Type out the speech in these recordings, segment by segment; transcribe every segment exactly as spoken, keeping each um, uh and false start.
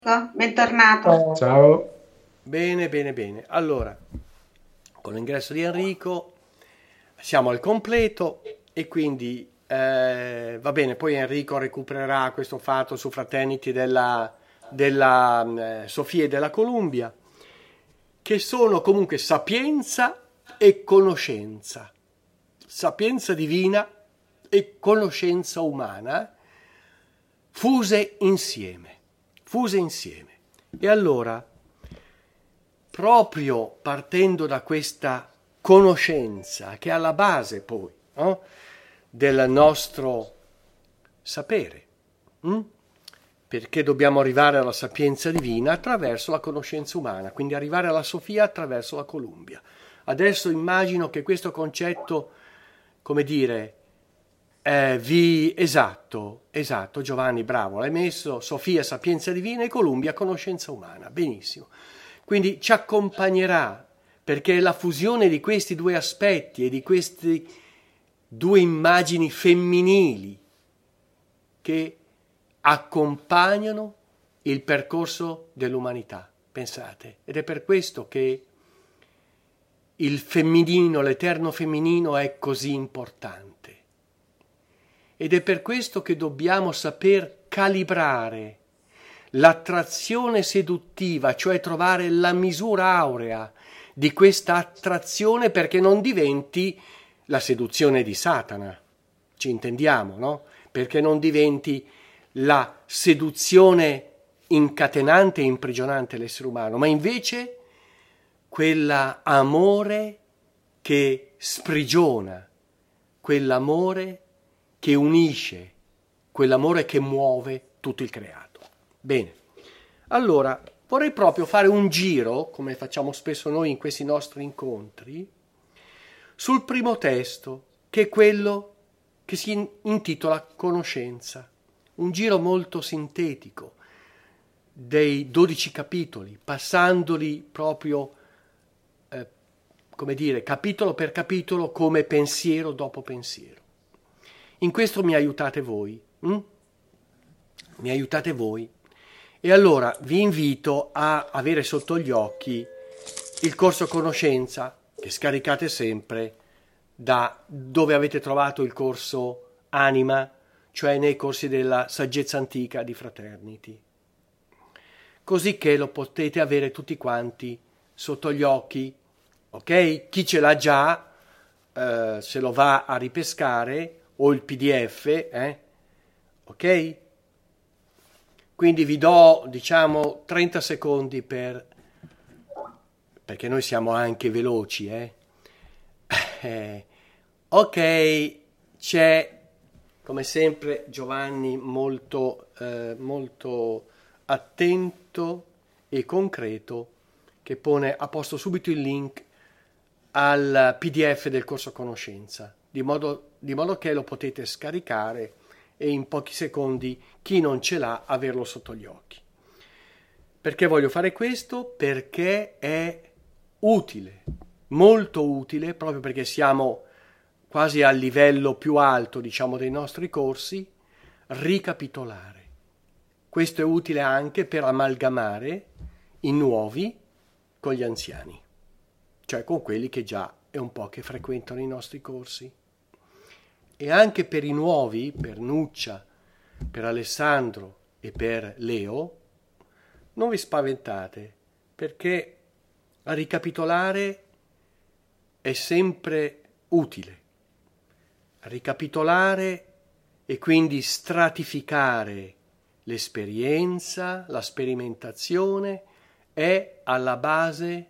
Bentornato. Ciao. Bene, bene, bene. Allora, con l'ingresso di Enrico siamo al completo e quindi eh, va bene, poi Enrico recupererà questo fatto su Fraternity della, della eh, Sofia e della Columbia, che sono comunque sapienza e conoscenza, sapienza divina e conoscenza umana fuse insieme, fuse insieme. E allora, proprio partendo da questa conoscenza che è alla base poi, no, del nostro sapere, hm? Perché dobbiamo arrivare alla sapienza divina attraverso la conoscenza umana, quindi arrivare alla Sofia attraverso la Columbia. Adesso immagino che questo concetto, come dire, eh, vi esatto, esatto, Giovanni, bravo, l'hai messo, Sofia sapienza divina e Columbia conoscenza umana, benissimo. Quindi ci accompagnerà, perché è la fusione di questi due aspetti e di queste due immagini femminili che accompagnano il percorso dell'umanità, pensate. Ed è per questo che il femminino, l'eterno femminino è così importante. Ed è per questo che dobbiamo saper calibrare l'attrazione seduttiva, cioè trovare la misura aurea di questa attrazione perché non diventi la seduzione di Satana, ci intendiamo, no? Perché non diventi la seduzione incatenante e imprigionante l'essere umano, ma invece quell'amore che sprigiona, quell'amore che unisce, quell'amore che muove tutto il creato. Bene, allora vorrei proprio fare un giro, come facciamo spesso noi in questi nostri incontri, sul primo testo, che è quello che si intitola Conoscenza. Un giro molto sintetico dei dodici capitoli, passandoli proprio, eh, come dire, capitolo per capitolo, come pensiero dopo pensiero. In questo mi aiutate voi, hm? mi aiutate voi. E allora vi invito a avere sotto gli occhi il corso Conoscenza, che scaricate sempre da dove avete trovato il corso Anima, cioè nei corsi della saggezza antica di Fraternity. Così che lo potete avere tutti quanti sotto gli occhi, ok? Chi ce l'ha già, eh, se lo va a ripescare, o il P D F, eh? Ok? Quindi vi do, diciamo, trenta secondi per, perché noi siamo anche veloci, eh? eh ok, c'è, come sempre, Giovanni molto, eh, molto attento e concreto, che pone a posto subito il link al P D F del corso Conoscenza, di modo, di modo che lo potete scaricare e in pochi secondi chi non ce l'ha averlo sotto gli occhi. Perché voglio fare questo? Perché è utile, molto utile, proprio perché siamo quasi al livello più alto, diciamo, dei nostri corsi, ricapitolare. Questo è utile anche per amalgamare i nuovi con gli anziani, cioè con quelli che già è un po' che frequentano i nostri corsi. E anche per i nuovi, per Nuccia, per Alessandro e per Leo, non vi spaventate, perché a ricapitolare è sempre utile. Ricapitolare e quindi stratificare l'esperienza, la sperimentazione è alla base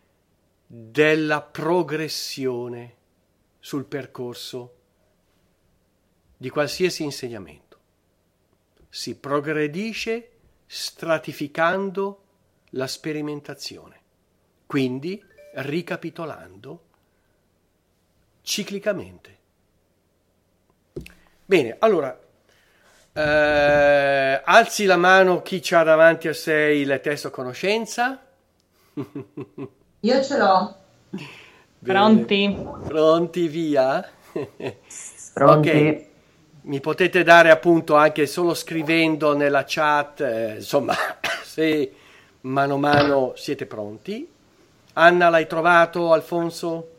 della progressione sul percorso di qualsiasi insegnamento. Si progredisce stratificando la sperimentazione, quindi ricapitolando ciclicamente. Bene, allora, eh, alzi la mano chi c'ha davanti a sé il testo Conoscenza. Io ce l'ho. Bene. Pronti? Pronti, via? Pronti? Ok. Mi potete dare appunto anche solo scrivendo nella chat, eh, insomma, se mano a mano siete pronti. Anna, l'hai trovato, Alfonso?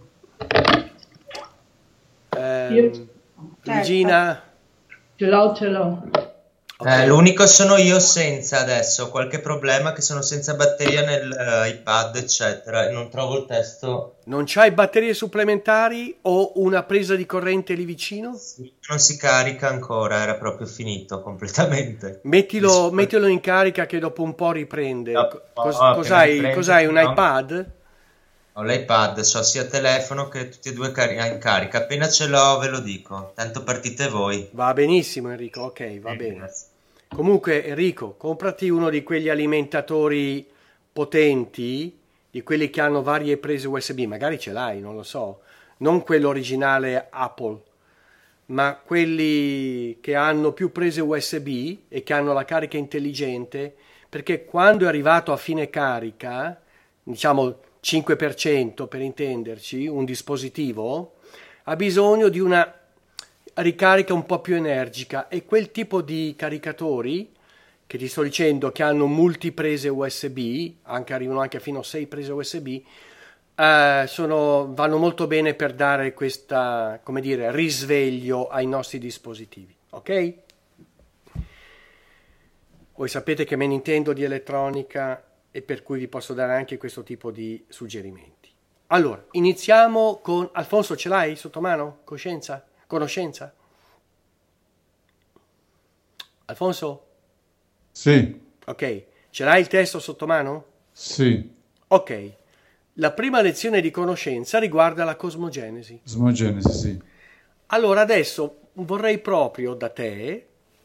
Eh, Io- Regina? Ce l'ho, ce l'ho. Ok. Eh, l'unico sono io senza adesso, ho qualche problema che sono senza batteria nell'iPad, eccetera, e non trovo il testo. Non c'hai batterie supplementari o una presa di corrente lì vicino? Non si carica ancora, era proprio finito completamente. Mettilo, Dis- mettilo in carica che dopo un po' riprende. No, Co- no, cos- appena cos'hai, riprende, cos'hai, un no. iPad? Ho l'iPad, so sia telefono che tutti e due cari- in carica. Appena ce l'ho ve lo dico, tanto partite voi. Va benissimo Enrico, ok, va Eh, bene. grazie. Comunque Enrico, comprati uno di quegli alimentatori potenti, di quelli che hanno varie prese U S B, magari ce l'hai, non lo so, non quello originale Apple, ma quelli che hanno più prese U S B e che hanno la carica intelligente, perché quando è arrivato a fine carica, diciamo cinque per cento per intenderci, un dispositivo ha bisogno di una ricarica un po' più energica, e quel tipo di caricatori che ti sto dicendo che hanno multiprese U S B, anche arrivano anche fino a sei prese U S B, eh, sono, vanno molto bene per dare questa, come dire, risveglio ai nostri dispositivi, ok? Voi sapete che me ne intendo di elettronica e per cui vi posso dare anche questo tipo di suggerimenti. Allora, iniziamo con Alfonso, ce l'hai sotto mano? Coscienza? Conoscenza? Alfonso? Sì, Ok, ce l'hai il testo sotto mano? sì, Ok, la prima lezione di conoscenza riguarda la cosmogenesi. osmogenesi, sì. Allora adesso vorrei proprio da te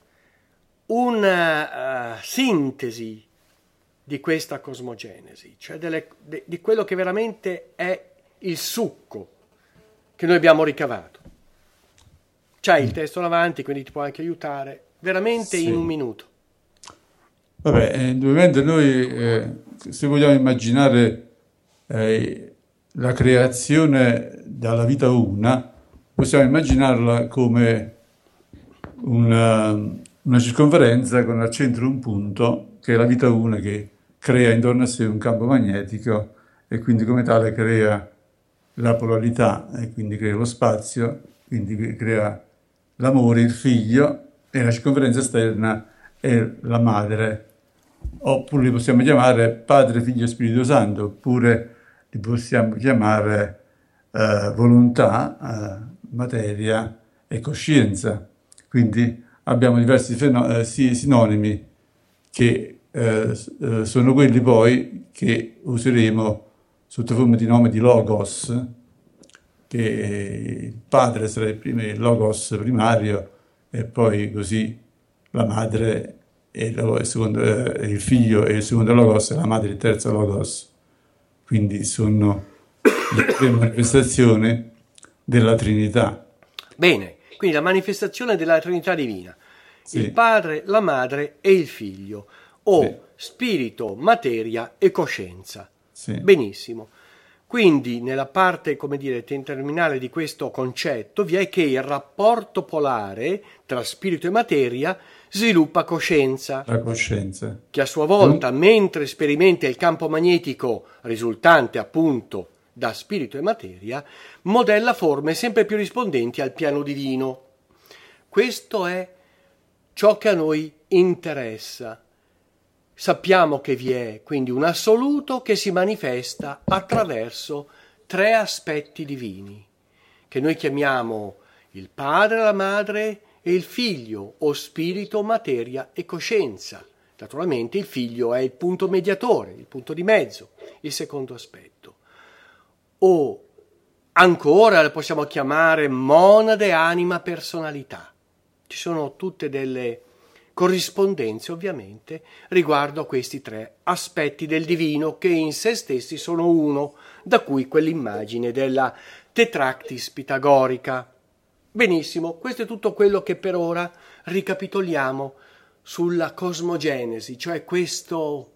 una uh, sintesi di questa cosmogenesi, cioè delle- de- di quello che veramente è il succo che noi abbiamo ricavato. C'hai il testo davanti, quindi ti può anche aiutare, veramente Sì. in un minuto. Vabbè, eh, indubbiamente noi, eh, se vogliamo immaginare eh, la creazione dalla vita una, possiamo immaginarla come una, una circonferenza con al centro un punto, che è la vita una, che crea intorno a sé un campo magnetico e quindi come tale crea la polarità e quindi crea lo spazio, quindi crea l'amore, il figlio, e la circonferenza esterna è la madre. Oppure li possiamo chiamare Padre, Figlio e Spirito Santo, oppure li possiamo chiamare eh, volontà, eh, materia e coscienza. Quindi abbiamo diversi feno- eh, si- sinonimi che eh, s- eh, sono quelli poi che useremo sotto forma di nome di logos, che il padre sarà il, prim- il logos primario, e poi così la madre e il, secondo, eh, il figlio e il secondo logos, e la madre il terzo logos. Quindi sono le tre manifestazioni della Trinità. Bene, quindi la manifestazione della Trinità Divina, Sì. il Padre, la Madre e il Figlio, o Sì. spirito, materia e coscienza. Sì. Benissimo. Quindi nella parte, come dire, terminale di questo concetto vi è che il rapporto polare tra spirito e materia sviluppa coscienza, La coscienza. che a sua volta, mentre sperimenta il campo magnetico risultante appunto da spirito e materia, modella forme sempre più rispondenti al piano divino. Questo è ciò che a noi interessa. Sappiamo che vi è quindi un assoluto che si manifesta attraverso tre aspetti divini, che noi chiamiamo il Padre, la Madre e il Figlio, o spirito, materia e coscienza. Naturalmente il Figlio è il punto mediatore, il punto di mezzo, il secondo aspetto. O ancora le possiamo chiamare monade, anima, personalità. Ci sono tutte delle corrispondenze ovviamente riguardo a questi tre aspetti del divino, che in se stessi sono uno, da cui quell'immagine della tetractis pitagorica. Benissimo, questo è tutto quello che per ora ricapitoliamo sulla cosmogenesi, cioè questo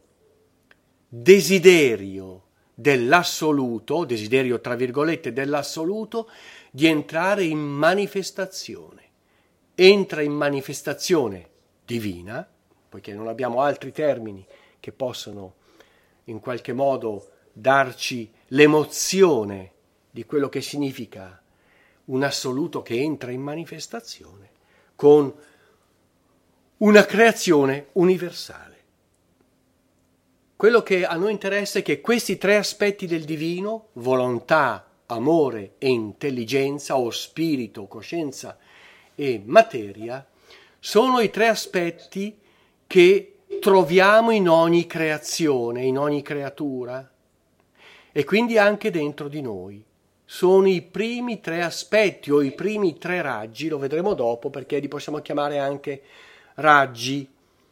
desiderio dell'assoluto, desiderio tra virgolette dell'assoluto, di entrare in manifestazione. Entra in manifestazione divina, poiché non abbiamo altri termini che possono in qualche modo darci l'emozione di quello che significa un assoluto che entra in manifestazione con una creazione universale. Quello che a noi interessa è che questi tre aspetti del divino, volontà, amore e intelligenza, o spirito, coscienza e materia, sono i tre aspetti che troviamo in ogni creazione, in ogni creatura e quindi anche dentro di noi. Sono i primi tre aspetti o i primi tre raggi, lo vedremo dopo perché li possiamo chiamare anche raggi,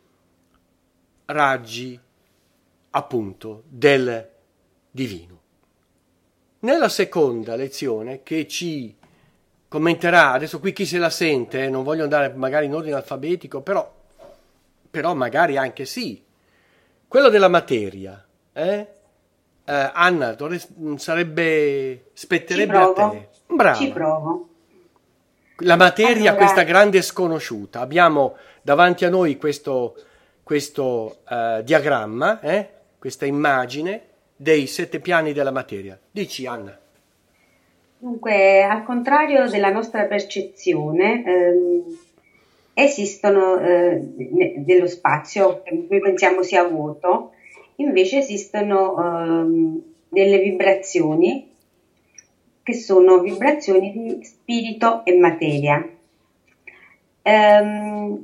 raggi appunto del divino. Nella seconda lezione che ci commenterà, adesso qui chi se la sente, eh, non voglio andare magari in ordine alfabetico, però, però magari anche sì, quello della materia, eh? Eh, Anna, dovresti, sarebbe, spetterebbe Ci a provo. te. Brava. Ci provo. La materia, Allora- questa grande sconosciuta. Abbiamo davanti a noi questo, questo eh, diagramma, eh? Questa immagine dei sette piani della materia. Dici, Anna. Dunque, al contrario della nostra percezione, ehm, esistono eh, ne- dello spazio che noi pensiamo sia vuoto, invece esistono ehm, delle vibrazioni che sono vibrazioni di spirito e materia. Ehm,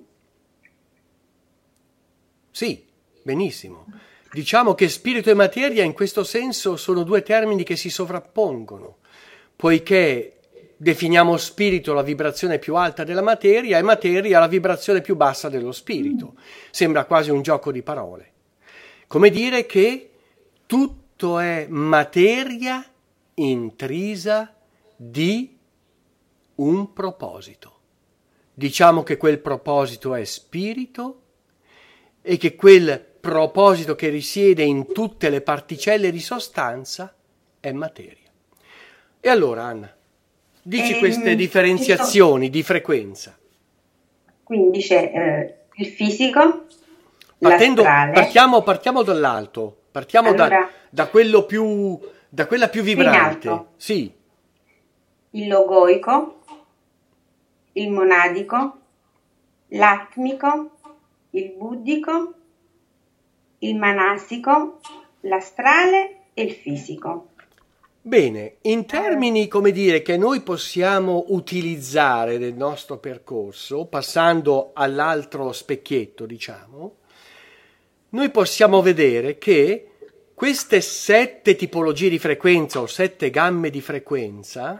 Sì, benissimo. Diciamo che spirito e materia in questo senso sono due termini che si sovrappongono, poiché definiamo spirito la vibrazione più alta della materia e materia la vibrazione più bassa dello spirito. Sembra quasi un gioco di parole. Come dire che tutto è materia intrisa di un proposito. Diciamo che quel proposito è spirito e che quel proposito che risiede in tutte le particelle di sostanza è materia. E allora, Anna, dici Ehm, queste differenziazioni di frequenza. quindi c'è eh, il fisico, Partendo, l'astrale, partiamo, partiamo dall'alto, partiamo da, Allora- da quello più, da quella più vibrante. alto. Sì, il logoico, il monadico, l'atmico, il buddico, il manasico, l'astrale e il fisico. bene, in termini, come dire, che noi possiamo utilizzare nel nostro percorso, passando all'altro specchietto, diciamo, noi possiamo vedere che queste sette tipologie di frequenza o sette gamme di frequenza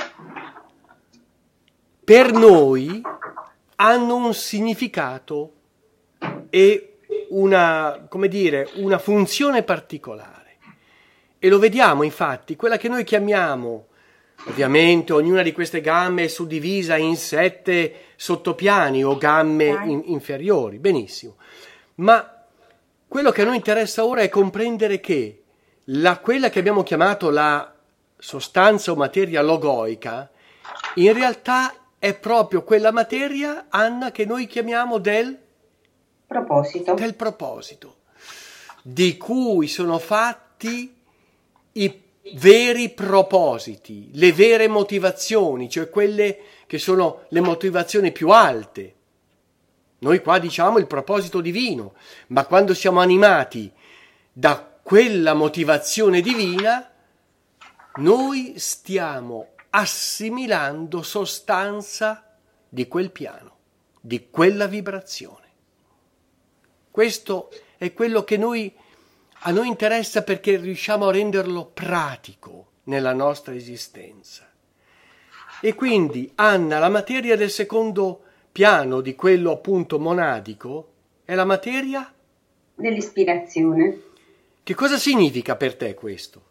per noi hanno un significato e una, come dire, una funzione particolare. E lo vediamo infatti, quella che noi chiamiamo, ovviamente ognuna di queste gamme è suddivisa in sette sottopiani o gamme in- inferiori, benissimo. Ma quello che a noi interessa ora è comprendere che la, quella che abbiamo chiamato la sostanza o materia logoica, in realtà è proprio quella materia, Anna, che noi chiamiamo del, Proposito. del proposito, di cui sono fatti i veri propositi, le vere motivazioni, cioè quelle che sono le motivazioni più alte. Noi qua diciamo il proposito divino, ma quando siamo animati da quella motivazione divina, noi stiamo assimilando sostanza di quel piano, di quella vibrazione. Questo è quello che noi, a noi interessa perché riusciamo a renderlo pratico nella nostra esistenza. E quindi, Anna, la materia del secondo piano, di quello appunto monadico, è la materia? Dell'ispirazione. Che cosa significa per te questo?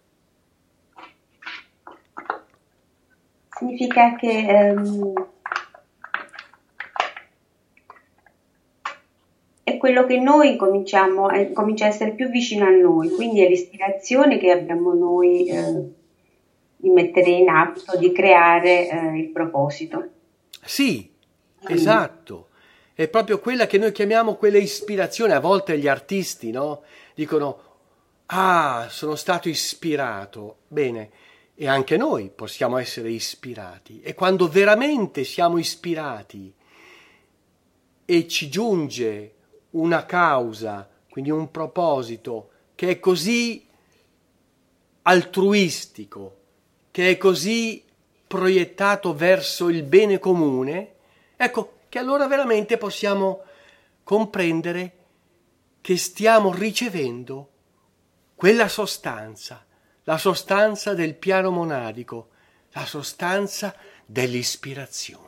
Significa che ehm, è quello che noi cominciamo, a- comincia a essere più vicino a noi, quindi è l'ispirazione che abbiamo noi eh, di mettere in atto, di creare eh, il proposito. Sì, esatto. è proprio quella che noi chiamiamo quella ispirazione. A volte gli artisti, no? Dicono, ah, sono stato ispirato. Bene, e anche noi possiamo essere ispirati. E quando veramente siamo ispirati e ci giunge una causa, quindi un proposito, che è così altruistico, che è così proiettato verso il bene comune, ecco che allora veramente possiamo comprendere che stiamo ricevendo quella sostanza, la sostanza del piano monadico, la sostanza dell'ispirazione.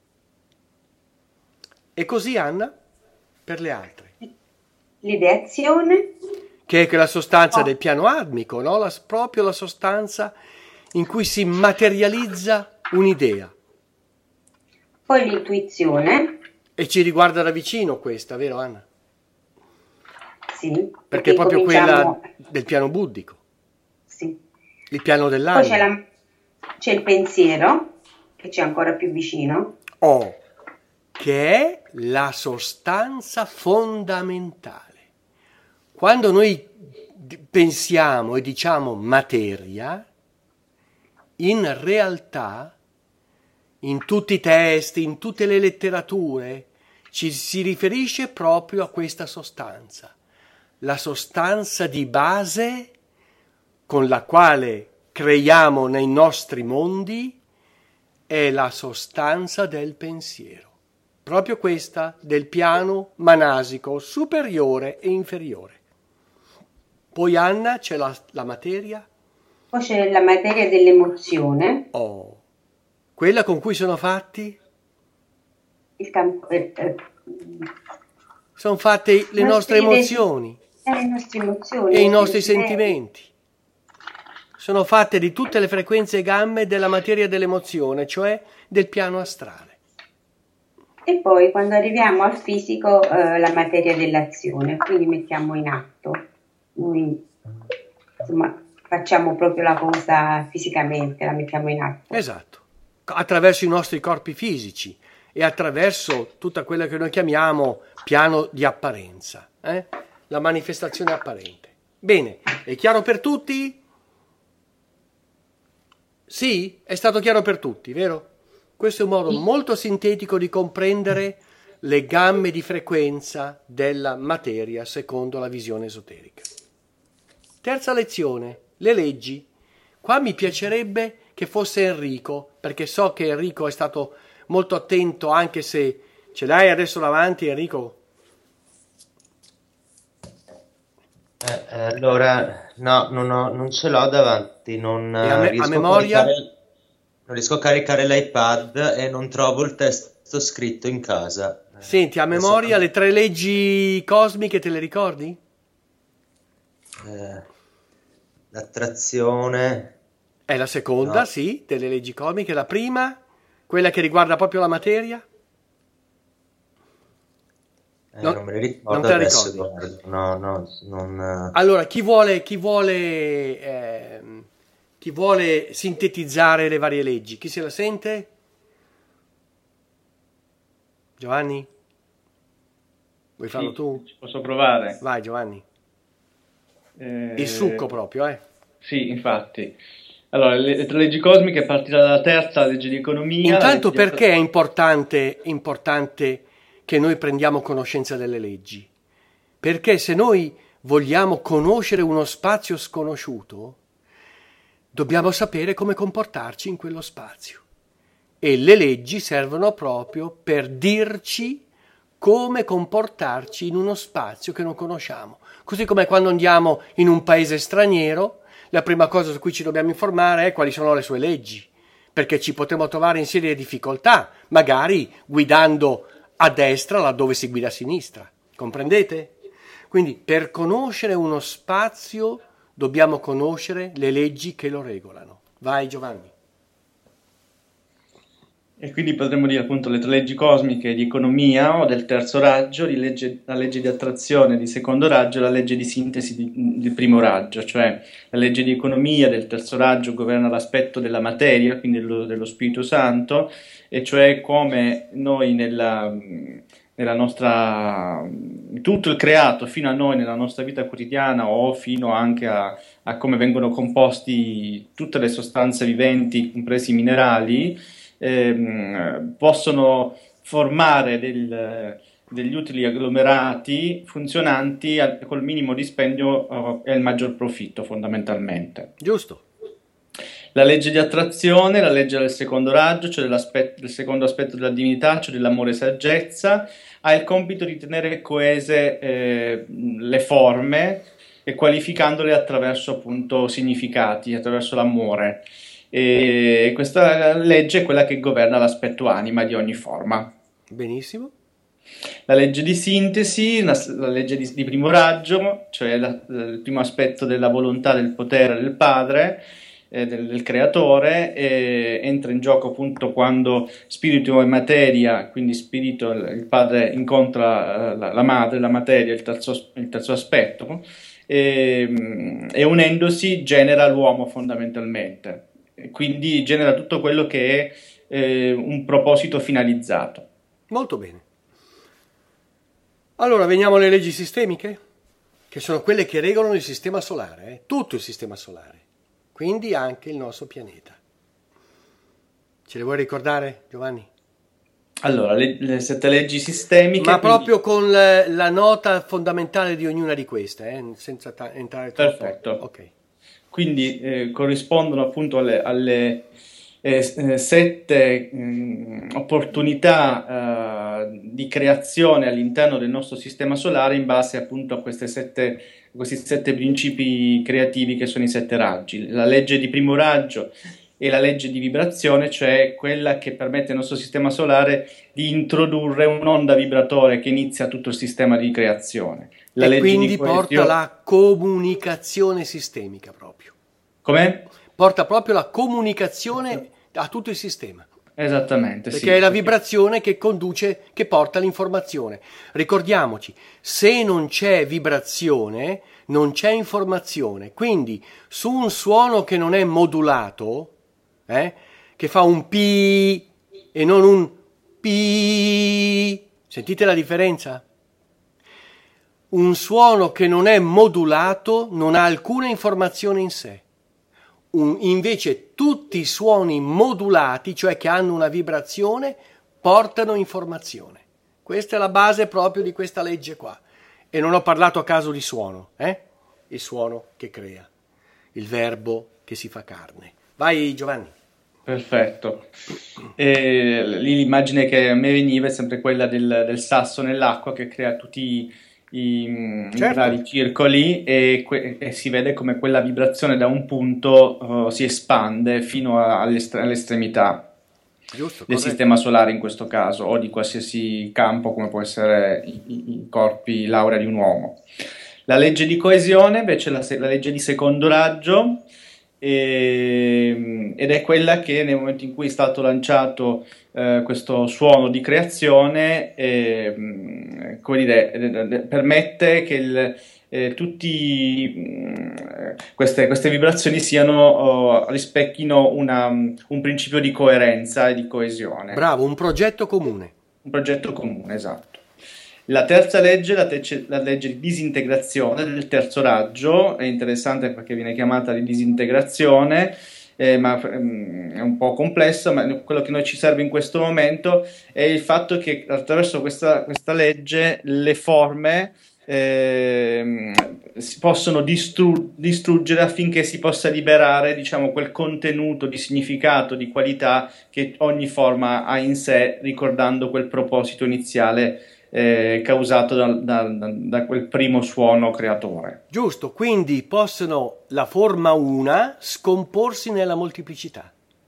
E così, Anna, per le altre. L'ideazione? Che è quella sostanza Oh. del piano admico, no? La, proprio la sostanza in cui si materializza un'idea. Poi l'intuizione? E ci riguarda da vicino questa, vero Anna? Sì. Perché è proprio cominciamo- quella del piano buddico, Sì. il piano Poi c'è, dell'anima. la- c'è il pensiero, che c'è ancora più vicino. O, che è la sostanza fondamentale. Quando noi d- pensiamo e diciamo materia, in realtà, in tutti i testi, in tutte le letterature, ci si riferisce proprio a questa sostanza, la sostanza di base con la quale creiamo nei nostri mondi è la sostanza del pensiero, proprio questa del piano manasico superiore e inferiore. Poi Anna c'è la, la materia, Poi c'è la materia dell'emozione, oh, quella con cui sono fatti, il campo, eh, eh, sono fatte le i nostre nostri emozioni desi- eh, le nostre emozioni, e i nostri desideri. sentimenti. Sono fatte di tutte le frequenze e gamme della materia dell'emozione, cioè del piano astrale. E poi quando arriviamo al fisico, eh, la materia dell'azione, quindi mettiamo in atto. Noi, insomma, facciamo proprio la cosa fisicamente, la mettiamo in atto. Esatto, attraverso i nostri corpi fisici e attraverso tutta quella che noi chiamiamo piano di apparenza, eh? La manifestazione apparente. Bene, è chiaro per tutti? Sì, è stato chiaro per tutti, vero? Questo è un modo molto sintetico di comprendere le gamme di frequenza della materia secondo la visione esoterica. Terza lezione, le leggi. Qua mi piacerebbe che fosse Enrico, perché so che Enrico è stato molto attento, anche se ce l'hai adesso davanti, Enrico. Eh, eh, allora, no, non, ho- non ce l'ho davanti, non, E a me- eh, a riesco memoria? caricare, non riesco a caricare l'iPad e non trovo il testo scritto in casa. Eh, Senti, a adesso- memoria le tre leggi cosmiche te le ricordi? eh, l'attrazione, È la seconda, No. sì, delle leggi cosmiche. La prima, quella che riguarda proprio la materia. eh, Non- non me le non ricordo te la adesso, ricordi? guarda. No, no, non... eh, Allora, chi vuole, chi vuole, ehm, chi vuole sintetizzare le varie leggi? Chi se la sente? Giovanni? Vuoi farlo Sì, tu? ci posso provare. Vai, Giovanni. Eh, Il succo proprio, eh. Sì, infatti. Allora, le, le tre leggi cosmiche, partire dalla terza, la legge di economia. la Intanto legge di perché è importante, importante che noi prendiamo conoscenza delle leggi? Perché se noi vogliamo conoscere uno spazio sconosciuto, dobbiamo sapere come comportarci in quello spazio. E le leggi servono proprio per dirci come comportarci in uno spazio che non conosciamo. Così come quando andiamo in un paese straniero, la prima cosa su cui ci dobbiamo informare è quali sono le sue leggi, perché ci potremo trovare in serie difficoltà, magari guidando a destra laddove si guida a sinistra. Comprendete? Quindi per conoscere uno spazio dobbiamo conoscere le leggi che lo regolano. Vai, Giovanni. E quindi potremmo dire appunto le tre leggi cosmiche di economia o del terzo raggio, di legge- la legge di attrazione di secondo raggio e la legge di sintesi di, di primo raggio, cioè la legge di economia del terzo raggio governa l'aspetto della materia, quindi dello, dello Spirito Santo, e cioè come noi nella, nella nostra, tutto il creato fino a noi nella nostra vita quotidiana o fino anche a, a come vengono composti tutte le sostanze viventi, compresi i minerali, ehm, possono formare del, degli utili agglomerati funzionanti al, col minimo dispendio uh, e il maggior profitto fondamentalmente. Giusto. La legge di attrazione, la legge del secondo raggio, cioè del secondo aspetto della divinità, cioè dell'amore e saggezza, ha il compito di tenere coese eh, le forme e qualificandole attraverso appunto significati, attraverso l'amore. E questa legge è quella che governa l'aspetto anima di ogni forma. Benissimo. La legge di sintesi, la, la legge di, di primo raggio, cioè la, il primo aspetto della volontà, del potere del padre, Del, del creatore, eh, entra in gioco appunto quando spirito e materia, quindi spirito, il padre incontra uh, la, la madre, la materia, il terzo, il terzo aspetto, e, e unendosi genera l'uomo fondamentalmente, e quindi genera tutto quello che è eh, un proposito finalizzato. Molto bene. Allora veniamo alle leggi sistemiche, che sono quelle che regolano il sistema solare, eh? Tutto il sistema solare. Quindi anche il nostro pianeta. Ce le vuoi ricordare, Giovanni? Allora, le, le sette leggi sistemiche... Ma quindi... proprio con la, la nota fondamentale di ognuna di queste, eh? Senza ta- entrare troppo. Perfetto. Ok. Quindi eh, corrispondono appunto alle, alle eh, sette mh, opportunità eh, di creazione all'interno del nostro sistema solare in base appunto a queste sette... questi sette principi creativi che sono i sette raggi. La legge di primo raggio e la legge di vibrazione, cioè quella che permette al nostro sistema solare di introdurre un'onda vibratoria che inizia tutto il sistema di creazione. La e legge quindi di porta coesione... la comunicazione sistemica proprio. Come? Porta proprio la comunicazione a tutto il sistema. Esattamente, perché sì. è la vibrazione che conduce, che porta l'informazione. Ricordiamoci, se non c'è vibrazione, non c'è informazione. Quindi, su un suono che non è modulato, eh, che fa un pi e non un pi, sentite la differenza? Un suono che non è modulato non ha alcuna informazione in sé. Un, invece tutti i suoni modulati, cioè che hanno una vibrazione, portano informazione. Questa è la base proprio di questa legge qua. E non ho parlato a caso di suono, eh? Il suono che crea, il verbo che si fa carne. Vai Giovanni. Perfetto. E lì l'immagine che a me veniva è sempre quella del, del sasso nell'acqua che crea tutti i I, certo. i vari circoli e, que- e si vede come quella vibrazione da un punto uh, si espande fino a- all'estre- all'estremità Giusto, del corretto. sistema solare in questo caso o di qualsiasi campo come può essere i, i- i corpi laurea di un uomo. La legge di coesione invece è la, se- la legge di secondo raggio e, ed è quella che nel momento in cui è stato lanciato eh, questo suono di creazione eh, come dire, eh, permette che il, eh, tutti mh, queste, queste vibrazioni siano oh, rispecchino una, un principio di coerenza e di coesione. Bravo, un progetto comune. Un progetto comune, esatto. La terza legge, la, te- la legge di disintegrazione del terzo raggio, è interessante perché viene chiamata di disintegrazione, eh, ma ehm, è un po' complesso, ma quello che noi ci serve in questo momento è il fatto che attraverso questa, questa legge le forme eh, si possono distru- distruggere affinché si possa liberare, diciamo, quel contenuto di significato, di qualità che ogni forma ha in sé, ricordando quel proposito iniziale Eh, causato da, da, da quel primo suono creatore. Giusto, quindi possono la forma una scomporsi nella molteplicità.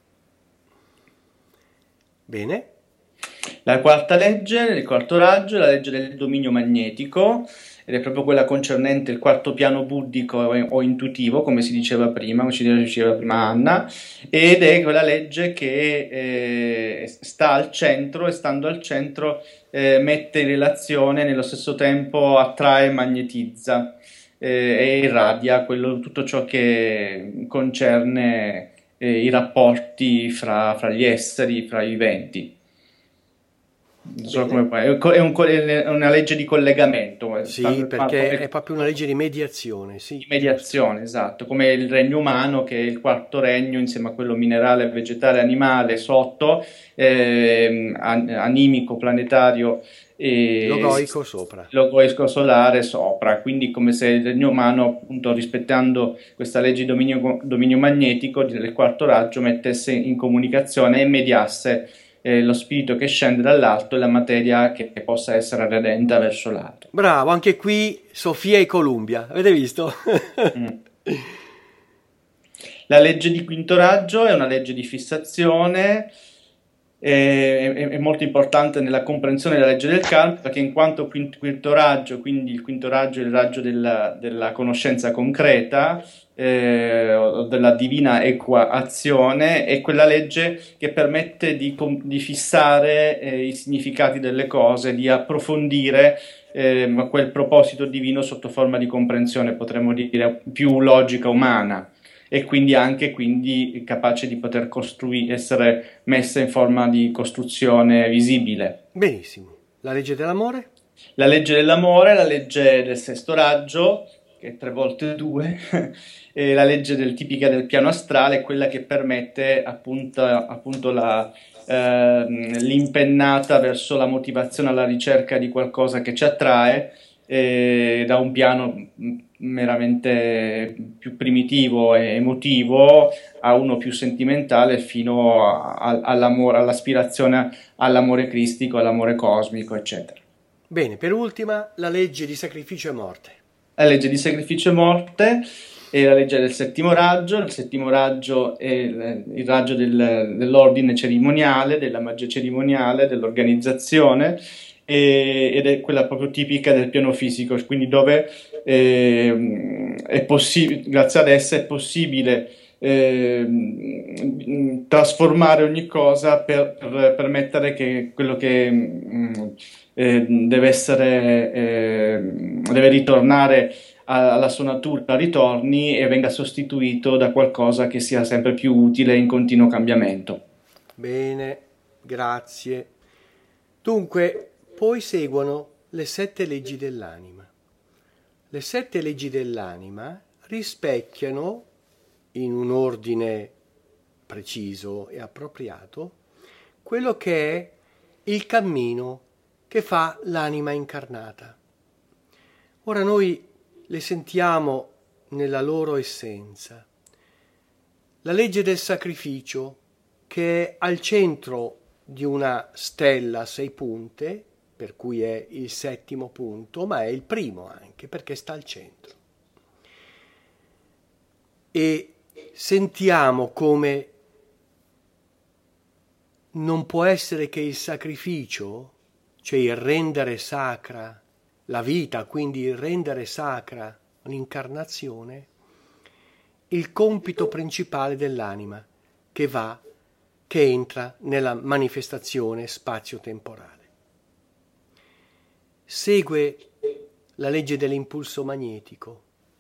Bene. La quarta legge, il quarto raggio, è la legge del dominio magnetico ed è proprio quella concernente il quarto piano buddhico o intuitivo, come si diceva prima, come ci diceva prima Anna, ed è quella legge che eh, sta al centro e stando al centro eh, mette in relazione, nello stesso tempo attrae e magnetizza eh, e irradia quello, tutto ciò che concerne eh, i rapporti fra, fra gli esseri, fra i viventi. Non so come può- è, co- è un co- è una legge di collegamento, Sì, Fa- perché fa- è proprio una legge di mediazione, sì. di mediazione, esatto, come il regno umano, che è il quarto regno insieme a quello minerale, vegetale, animale sotto, ehm, an- animico, planetario e Logoico sopra. logoico solare sopra, quindi come se il regno umano, appunto rispettando questa legge di dominio, dominio magnetico del quarto raggio, mettesse in comunicazione e mediasse eh, lo spirito che scende dall'alto e la materia che possa essere redenta verso l'alto. Bravo, anche qui Sofia e Columbia, avete visto? Mm. La legge di quinto raggio è una legge di fissazione, è, è- è molto importante nella comprensione della legge del karma, perché in quanto quinto, quinto raggio, quindi il quinto raggio è il raggio della, della conoscenza concreta, eh, o della divina equa azione, è quella legge che permette di, com- di fissare eh, i significati delle cose, di approfondire eh, quel proposito divino sotto forma di comprensione, potremmo dire, più logica umana, e quindi anche quindi capace di poter costruire, essere messa in forma di costruzione visibile. Benissimo. La legge dell'amore? La legge dell'amore, la legge del sesto raggio, che è tre volte due, e la legge del, tipica del piano astrale, quella che permette appunto, appunto la, ehm, l'impennata verso la motivazione alla ricerca di qualcosa che ci attrae, eh, da un piano mh, meramente più primitivo e emotivo a uno più sentimentale, fino a- a- all'amore, all'aspirazione all'amore cristico, all'amore cosmico, eccetera. Bene, per ultima, la legge di sacrificio e morte. La legge di sacrificio e morte è la legge del settimo raggio. Il settimo raggio è il, il raggio del- dell'ordine cerimoniale, della magia cerimoniale, dell'organizzazione, e- ed è quella proprio tipica del piano fisico, quindi dove ehm, è possibile, grazie ad essa è possibile ehm, trasformare ogni cosa per, per permettere che quello che mm, eh, deve essere, eh, deve ritornare a- alla sua natura, ritorni e venga sostituito da qualcosa che sia sempre più utile e in continuo cambiamento. Bene, grazie. Dunque, poi seguono le sette leggi dell'anima. Le sette leggi dell'anima rispecchiano, in un ordine preciso e appropriato, quello che è il cammino che fa l'anima incarnata. Ora noi le sentiamo nella loro essenza. La legge del sacrificio, che è al centro di una stella a sei punte, per cui è il settimo punto, ma è il primo anche perché sta al centro. E sentiamo come non può essere che il sacrificio, cioè il rendere sacra la vita, quindi il rendere sacra l'incarnazione, il compito principale dell'anima che va, che entra nella manifestazione spazio-temporale. Segue la legge dell'impulso magnetico,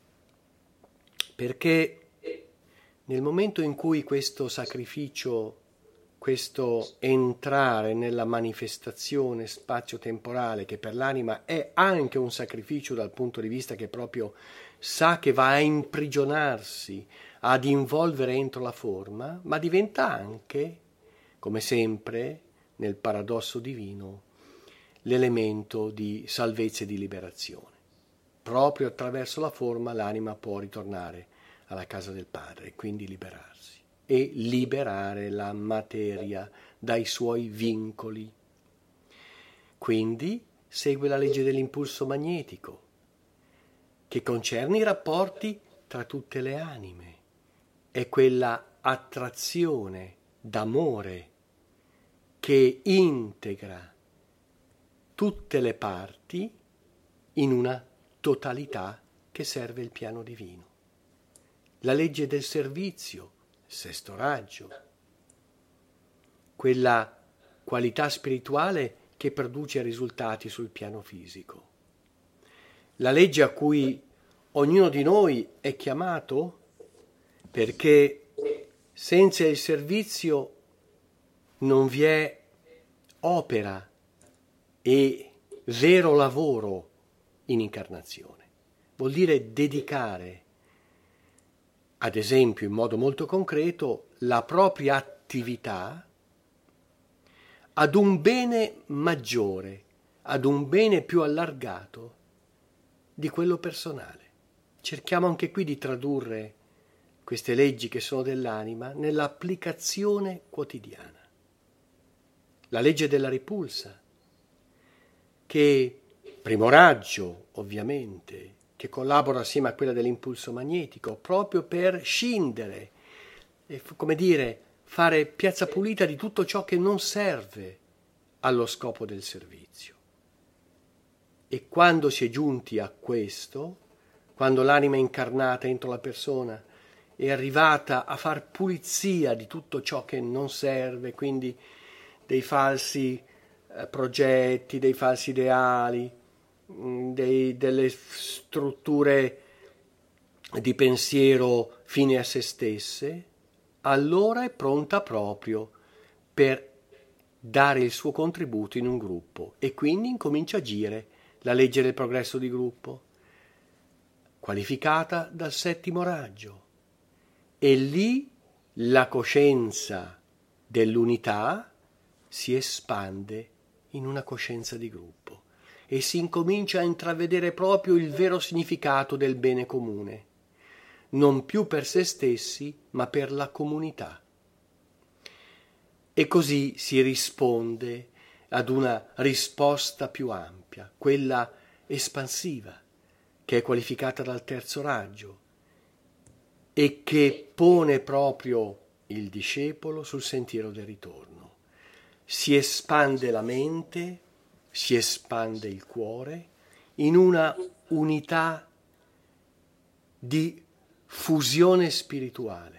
perché nel momento in cui questo sacrificio, questo entrare nella manifestazione spazio-temporale, che per l'anima è anche un sacrificio dal punto di vista che proprio sa che va a imprigionarsi, ad involvere entro la forma, ma diventa anche, come sempre nel paradosso divino, l'elemento di salvezza e di liberazione. Proprio attraverso la forma l'anima può ritornare alla casa del Padre e quindi liberarsi e liberare la materia dai suoi vincoli. Quindi segue la legge dell'impulso magnetico, che concerne i rapporti tra tutte le anime. È quella attrazione d'amore che integra tutte le parti in una totalità che serve il piano divino. La legge del servizio, il sesto raggio, quella qualità spirituale che produce risultati sul piano fisico. La legge a cui ognuno di noi è chiamato, perché senza il servizio non vi è opera e vero lavoro in incarnazione. Vuol dire dedicare, ad esempio in modo molto concreto, la propria attività ad un bene maggiore, ad un bene più allargato di quello personale. Cerchiamo anche qui di tradurre queste leggi che sono dell'anima nell'applicazione quotidiana. La legge della repulsa, che primo raggio, ovviamente, che collabora assieme a quella dell'impulso magnetico, proprio per scindere, e, come dire, fare piazza pulita di tutto ciò che non serve allo scopo del servizio. E quando si è giunti a questo, quando l'anima incarnata entro la persona è arrivata a far pulizia di tutto ciò che non serve, quindi dei falsi eh, progetti, dei falsi ideali, mh, dei, delle strutture di pensiero fine a se stesse, allora è pronta proprio per dare il suo contributo in un gruppo e quindi incomincia a agire la legge del progresso di gruppo, qualificata dal settimo raggio. E lì la coscienza dell'unità si espande in una coscienza di gruppo e si incomincia a intravedere proprio il vero significato del bene comune, non più per se stessi, ma per la comunità. E così si risponde ad una risposta più ampia, quella espansiva, che è qualificata dal terzo raggio e che pone proprio il discepolo sul sentiero del ritorno. Si espande la mente, si espande il cuore in una unità di fusione spirituale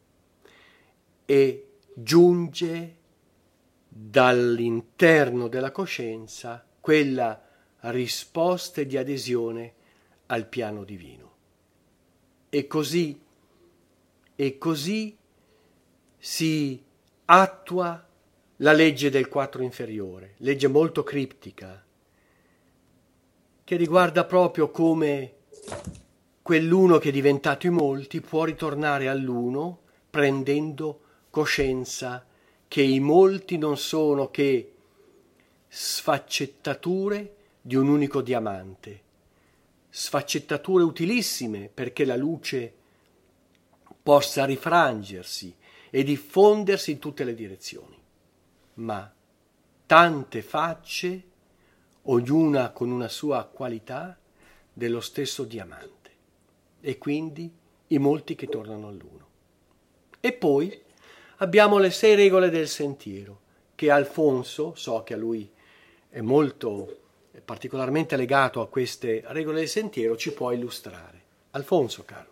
e giunge dall'interno della coscienza quella risposta di adesione al piano divino. E così, e così si attua la legge del quattro inferiore, legge molto criptica, che riguarda proprio come quell'uno che è diventato i molti può ritornare all'uno prendendo coscienza che i molti non sono che sfaccettature di un unico diamante, sfaccettature utilissime perché la luce possa rifrangersi e diffondersi in tutte le direzioni, ma tante facce, ognuna con una sua qualità, dello stesso diamante, e quindi i molti che tornano all'uno. E poi abbiamo le sei regole del sentiero, che Alfonso, so che a lui è molto, è particolarmente legato a queste regole del sentiero, ci può illustrare. Alfonso, caro.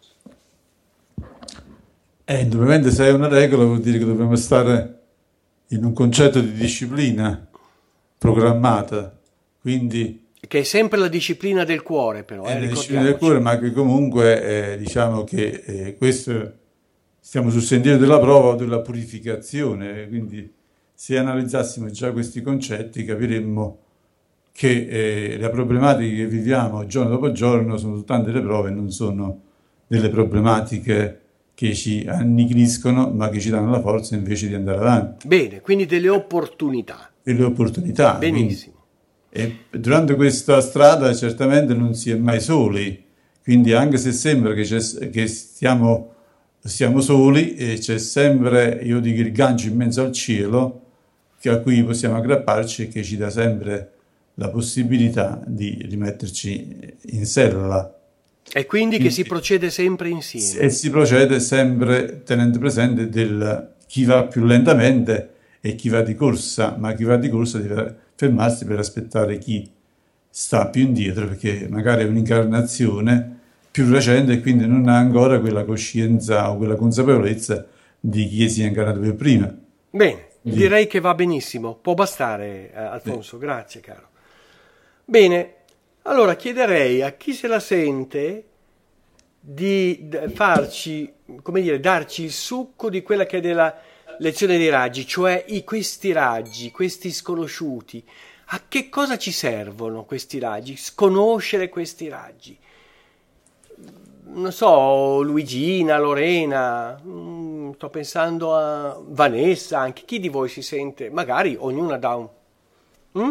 Eh, indubbiamente se è una regola vuol dire che dobbiamo stare in un concetto di disciplina programmata, quindi che è sempre la disciplina del cuore, però. È eh, la disciplina del cuore, ma che comunque eh, diciamo che eh, questo stiamo sul sentiero della prova o della purificazione, quindi se analizzassimo già questi concetti capiremmo che eh, le problematiche che viviamo giorno dopo giorno sono soltanto delle prove, non sono delle problematiche che ci annichiliscono, ma che ci danno la forza invece di andare avanti. Bene, quindi delle opportunità. Delle opportunità. Benissimo. Quindi, e durante questa strada certamente non si è mai soli, quindi anche se sembra che, c'è, che stiamo, siamo soli, e c'è sempre, io dico, il gancio in mezzo al cielo che a cui possiamo aggrapparci e che ci dà sempre la possibilità di rimetterci in sella. E quindi che si procede sempre insieme. E si procede sempre tenendo presente del chi va più lentamente e chi va di corsa, ma chi va di corsa deve fermarsi per aspettare chi sta più indietro, perché magari è un'incarnazione più recente e quindi non ha ancora quella coscienza o quella consapevolezza di chi si è incarnato per prima. Bene, direi che va benissimo, può bastare, eh, Alfonso, Beh. Grazie caro. Bene, allora chiederei a chi se la sente di farci, come dire, darci il succo di quella che è della lezione dei raggi, cioè i, questi raggi, questi sconosciuti, A che cosa ci servono questi raggi? Sconoscere questi raggi. Non so, Luigina, Lorena, mm, sto pensando a Vanessa, anche chi di voi si sente, magari ognuna dà un... Mm?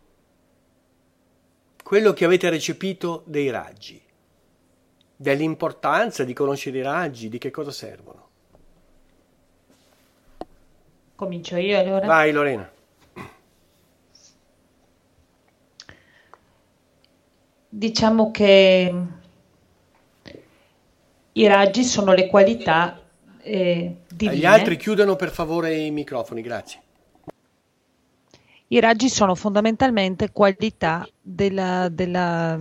Quello che avete recepito dei raggi, dell'importanza di conoscere i raggi, di che cosa servono. Comincio io allora. Vai Lorena. Diciamo che i raggi sono le qualità eh, divine. Gli altri chiudano per favore i microfoni, grazie. I raggi sono fondamentalmente qualità della, della,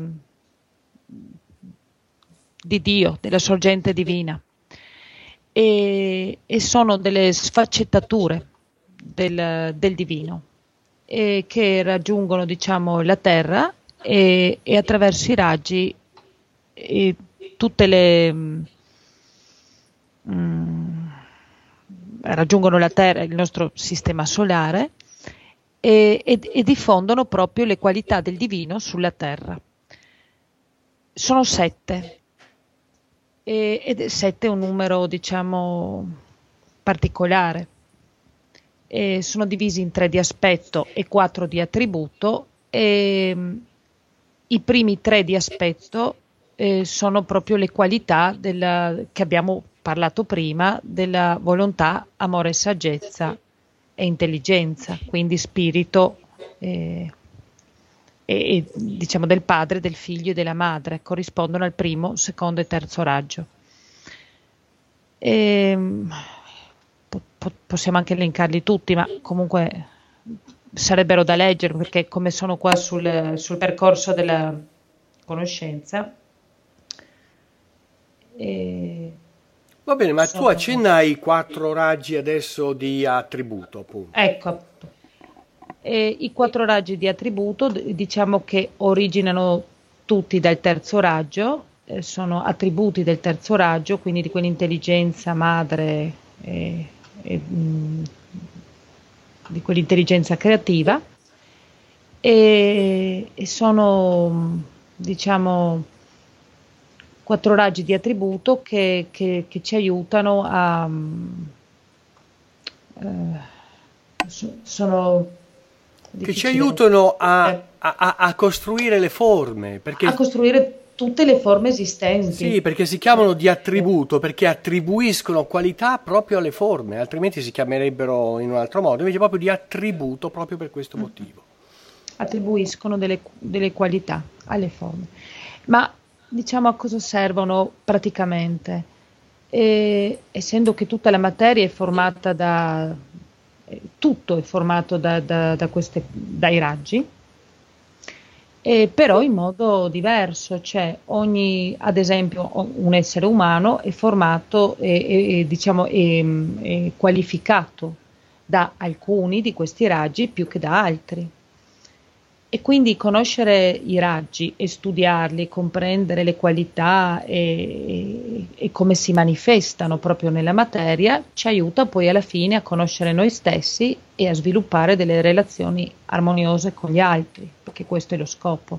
di Dio, della sorgente divina, e, e sono delle sfaccettature del, del divino e che raggiungono, diciamo, la terra e, e attraverso i raggi e tutte le mm, raggiungono la terra, il nostro sistema solare, e, e, e diffondono proprio le qualità del divino sulla terra. Sono sette e, ed sette è un numero, diciamo, particolare, e sono divisi in tre di aspetto e quattro di attributo, e mm, i primi tre di aspetto eh, sono proprio le qualità della, che abbiamo parlato prima, della volontà, amore e saggezza e intelligenza, quindi spirito eh, e, e diciamo del padre, del figlio e della madre, corrispondono al primo, secondo e terzo raggio. E, po- po- possiamo anche elencarli tutti, ma comunque sarebbero da leggere, perché come sono qua sul, sul percorso della conoscenza. E Va bene, ma sono... tu accenna ai quattro raggi adesso di attributo, appunto. Ecco, appunto. E i quattro raggi di attributo, d- diciamo che originano tutti dal terzo raggio, eh, sono attributi del terzo raggio, quindi di quell'intelligenza madre, e, e, mh, di quell'intelligenza creativa, e, e sono, diciamo, quattro raggi di attributo che, che, che ci aiutano a eh, so- sono Che ci difficili aiutano a, eh, a- a costruire le forme, perché a costruire tutte le forme esistenti. sì, perché si chiamano di attributo, perché attribuiscono qualità proprio alle forme, altrimenti si chiamerebbero in un altro modo, invece proprio di attributo proprio per questo motivo. Attribuiscono delle, delle qualità alle forme. Ma diciamo a cosa servono praticamente? E, essendo che tutta la materia è formata da eh, tutto è formato da, da, da queste, dai raggi, e però in modo diverso, cioè ogni, ad esempio, un essere umano è formato e, e, e diciamo è, è qualificato da alcuni di questi raggi più che da altri. E quindi conoscere i raggi e studiarli, comprendere le qualità e, e, e come si manifestano proprio nella materia, ci aiuta poi alla fine a conoscere noi stessi e a sviluppare delle relazioni armoniose con gli altri, perché questo è lo scopo.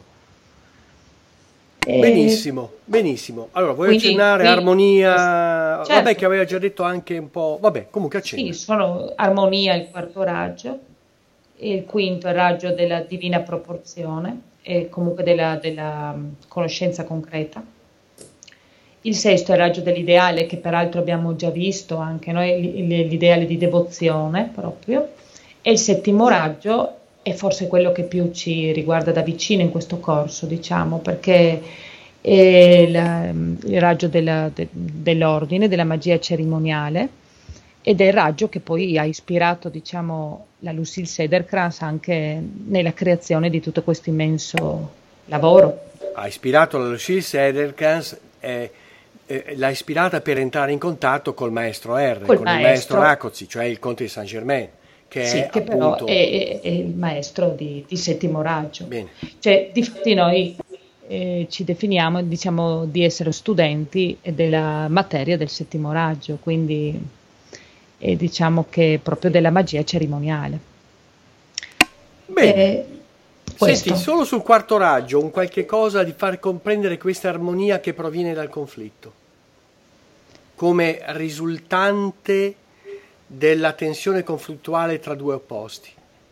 E Benissimo, benissimo. Allora, vuoi quindi, accennare quindi, armonia? certo, Vabbè, che aveva già detto anche un po'... Vabbè, comunque accenna. sì, sono armonia il quarto raggio, e il quinto è il raggio della divina proporzione e comunque della, della conoscenza concreta. Il sesto è il raggio dell'ideale, che peraltro abbiamo già visto anche noi, l'ideale di devozione proprio. E il settimo raggio è forse quello che più ci riguarda da vicino in questo corso, diciamo, perché è il, il raggio della, de, dell'ordine, della magia cerimoniale, ed è il raggio che poi ha ispirato, diciamo, la Lucille Sederkrans anche nella creazione di tutto questo immenso lavoro. Ha ispirato la Lucille Sederkrans, eh, eh, l'ha ispirata per entrare in contatto col maestro R, Col con maestro. il maestro Rákóczi, cioè il conte di Saint Germain, che Sì, è che però appunto... è, è- è il maestro di, di settimo raggio. Bene. Cioè, difatti noi eh, ci definiamo, diciamo, di essere studenti della materia del settimo raggio, quindi eh, diciamo che proprio della magia cerimoniale. Bene. Eh, questo. Senti, solo sul quarto raggio, un qualche cosa di far comprendere questa armonia che proviene dal conflitto, come risultante della tensione conflittuale tra due opposti.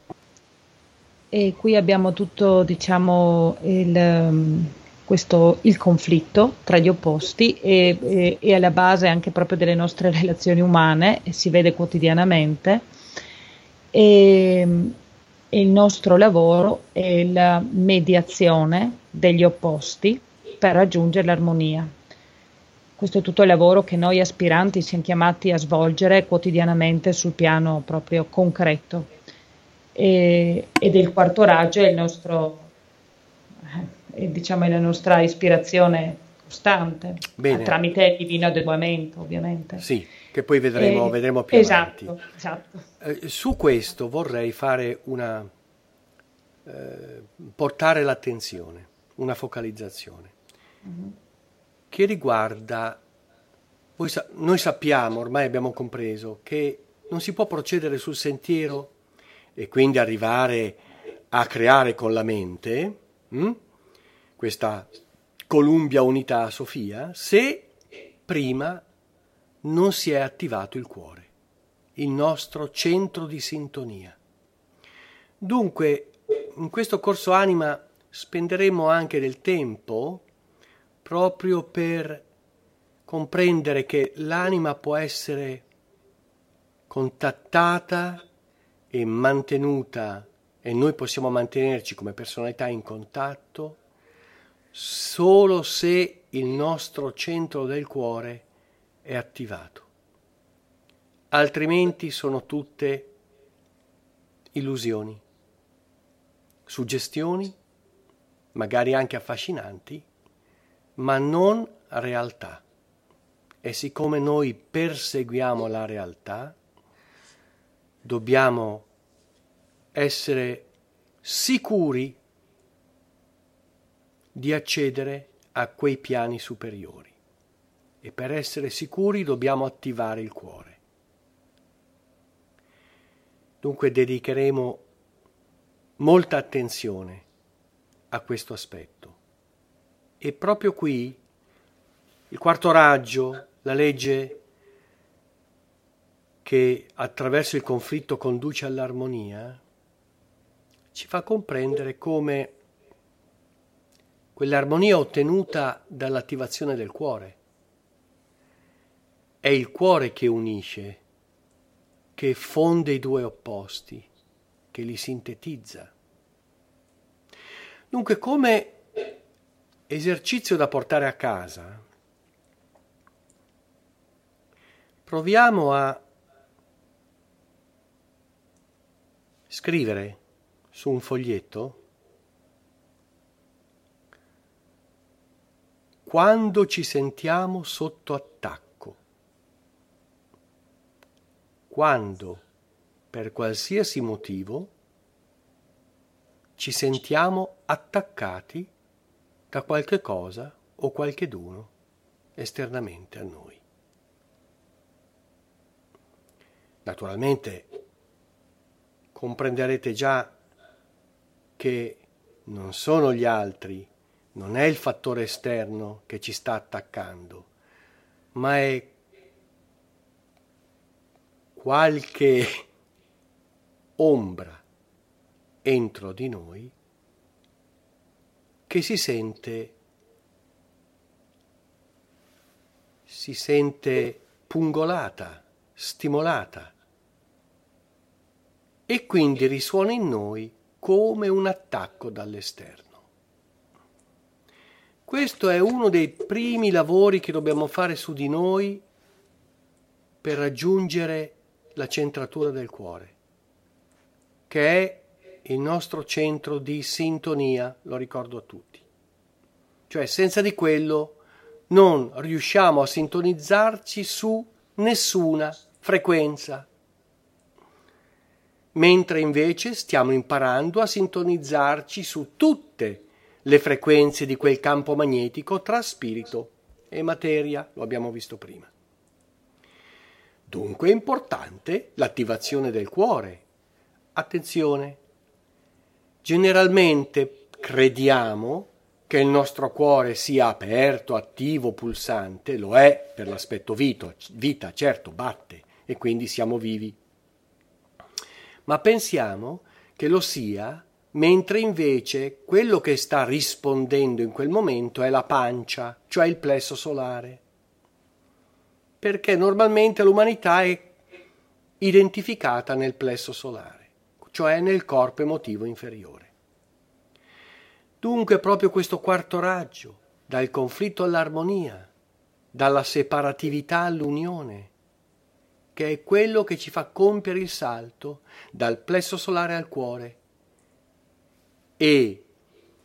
E qui abbiamo tutto, diciamo, il, um, questo, il conflitto tra gli opposti e, e, e alla base anche proprio delle nostre relazioni umane, e si vede quotidianamente. E, e il nostro lavoro è la mediazione degli opposti per raggiungere l'armonia. Questo è tutto il lavoro che noi aspiranti siamo chiamati a svolgere quotidianamente sul piano proprio concreto. E, ed il quarto raggio è il nostro, eh, diciamo, è la nostra ispirazione costante. Bene. Tramite il divino adeguamento, ovviamente. Sì, che poi vedremo, e, vedremo più esatto, avanti. Esatto. Eh, su questo vorrei fare una eh, portare l'attenzione, una focalizzazione. Mm-hmm. Che riguarda, voi sa- noi sappiamo, ormai abbiamo compreso, che non si può procedere sul sentiero e quindi arrivare a creare con la mente hm, questa Columbia Unità Sofia se prima non si è attivato il cuore, il nostro centro di sintonia. Dunque, in questo corso anima spenderemo anche del tempo proprio per comprendere che l'anima può essere contattata e mantenuta, e noi possiamo mantenerci come personalità in contatto solo se il nostro centro del cuore è attivato. Altrimenti sono tutte illusioni, suggestioni, magari anche affascinanti, ma non realtà. E siccome noi perseguiamo la realtà, dobbiamo essere sicuri di accedere a quei piani superiori. E per essere sicuri dobbiamo attivare il cuore. Dunque dedicheremo molta attenzione a questo aspetto. E proprio qui il quarto raggio, la legge che attraverso il conflitto conduce all'armonia, ci fa comprendere come quell'armonia ottenuta dall'attivazione del cuore è il cuore che unisce, che fonde i due opposti, che li sintetizza. Dunque, come esercizio da portare a casa, proviamo a scrivere su un foglietto quando ci sentiamo sotto attacco, quando per qualsiasi motivo ci sentiamo attaccati da qualche cosa o qualcheduno esternamente a noi. Naturalmente comprenderete già che non sono gli altri, non è il fattore esterno che ci sta attaccando, ma è qualche ombra entro di noi che si sente si sente pungolata, stimolata e quindi risuona in noi come un attacco dall'esterno. Questo è uno dei primi lavori che dobbiamo fare su di noi per raggiungere la centratura del cuore, che è il nostro centro di sintonia, lo ricordo a tutti. Cioè, senza di quello non riusciamo a sintonizzarci su nessuna frequenza, mentre invece stiamo imparando a sintonizzarci su tutte le frequenze di quel campo magnetico tra spirito e materia, lo abbiamo visto prima. Dunque è importante l'attivazione del cuore. Attenzione, Generalmente crediamo che il nostro cuore sia aperto, attivo, pulsante, lo è per l'aspetto vito, vita, certo, batte e quindi siamo vivi. Ma pensiamo che lo sia mentre invece quello che sta rispondendo in quel momento è la pancia, cioè il plesso solare. Perché normalmente l'umanità è identificata nel plesso solare, cioè nel corpo emotivo inferiore. Dunque proprio questo quarto raggio, dal conflitto all'armonia, dalla separatività all'unione, che è quello che ci fa compiere il salto dal plesso solare al cuore e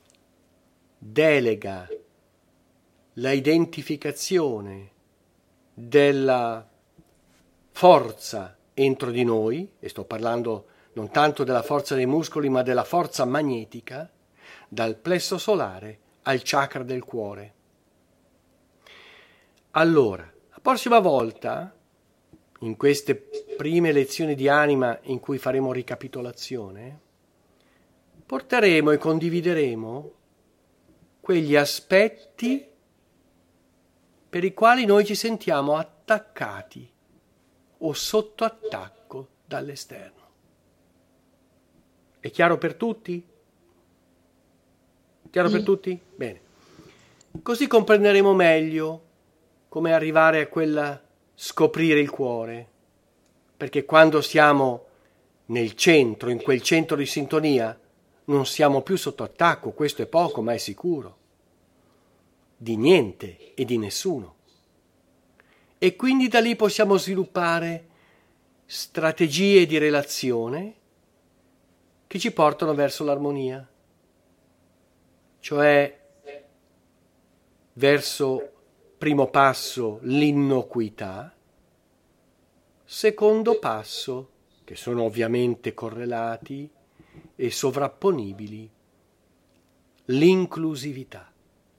delega la identificazione della forza entro di noi, e sto parlando non tanto della forza dei muscoli ma della forza magnetica, dal plesso solare al chakra del cuore. Allora, la prossima volta, in queste prime lezioni di anima in cui faremo ricapitolazione, porteremo e condivideremo quegli aspetti per i quali noi ci sentiamo attaccati o sotto attacco dall'esterno. È chiaro per tutti? Chiaro per tutti? Bene. Così comprenderemo meglio come arrivare a quella scoprire il cuore, perché quando siamo nel centro, in quel centro di sintonia, non siamo più sotto attacco, questo è poco ma è sicuro, di niente e di nessuno. E quindi da lì possiamo sviluppare strategie di relazione che ci portano verso l'armonia, cioè verso, primo passo, l'innocuità, secondo passo, che sono ovviamente correlati e sovrapponibili, l'inclusività.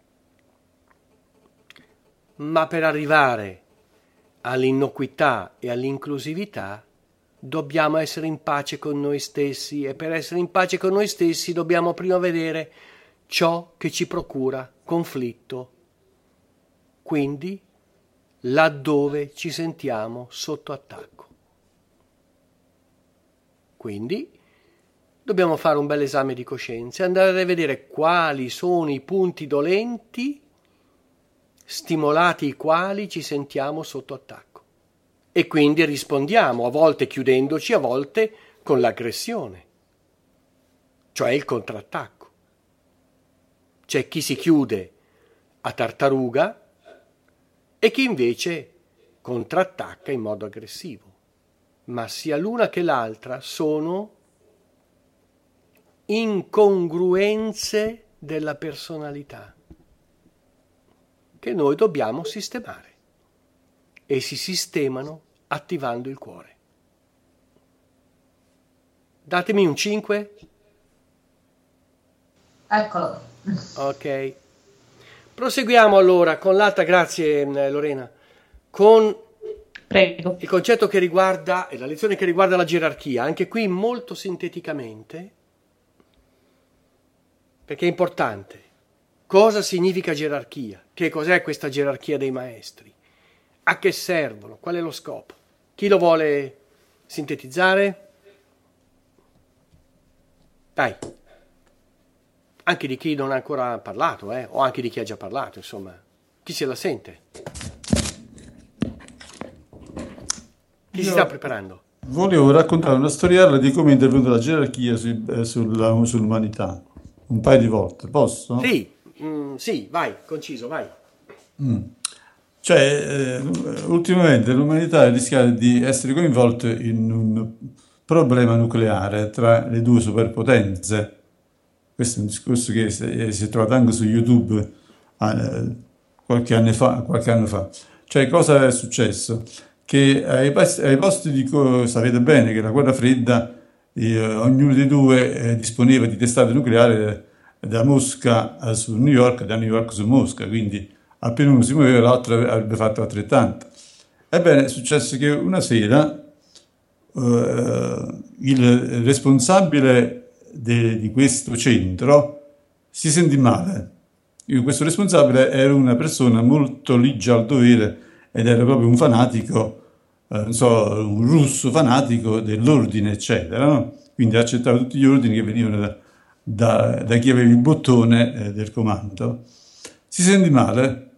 Ma per arrivare all'innocuità e all'inclusività dobbiamo essere in pace con noi stessi, e per essere in pace con noi stessi dobbiamo prima vedere ciò che ci procura conflitto, quindi laddove ci sentiamo sotto attacco. Quindi dobbiamo fare un bel esame di coscienza e andare a vedere quali sono i punti dolenti stimolati i quali ci sentiamo sotto attacco, e quindi rispondiamo, a volte chiudendoci, a volte con l'aggressione, cioè il contrattacco. C'è chi si chiude a tartaruga e chi invece contrattacca in modo aggressivo, ma sia l'una che l'altra sono incongruenze della personalità che noi dobbiamo sistemare, e si sistemano attivando il cuore. Datemi un cinque. Eccolo. Ok. Proseguiamo allora con l'altra, grazie Lorena, con Prego. il concetto che riguarda, e la lezione che riguarda la gerarchia, anche qui molto sinteticamente, perché è importante. Cosa significa gerarchia? Che cos'è questa gerarchia dei maestri? A che servono? Qual è lo scopo? Chi lo vuole sintetizzare? Dai. Anche di chi non ha ancora parlato, eh? O anche di chi ha già parlato, insomma. Chi se la sente? Chi Io si sta preparando? volevo raccontare una storiella di come è intervenuta la gerarchia su- eh, sulla- sull'umanità, un paio di volte, posso? Sì, mm, sì, vai, conciso, vai. Mm. Cioè, eh, ultimamente l'umanità rischia di essere coinvolta in un problema nucleare tra le due superpotenze. Questo è un discorso che si si è trovato anche su YouTube eh, qualche anno fa, qualche anno fa. Cioè, cosa è successo? Che ai, pas- ai posti di... co- sapete bene che la guerra fredda, eh, ognuno dei due eh, disponeva di testate nucleari da Mosca eh, su New York, da New York su Mosca, quindi appena uno si muoveva l'altro avrebbe fatto altrettanto. Ebbene, è successo che una sera eh, il responsabile de, di questo centro si sentì male. Io, questo responsabile era una persona molto ligia al dovere ed era proprio un fanatico, eh, non so, un russo fanatico dell'ordine, eccetera, no? Quindi accettava tutti gli ordini che venivano da, da, da chi aveva il bottone eh, del comando. Si sentì male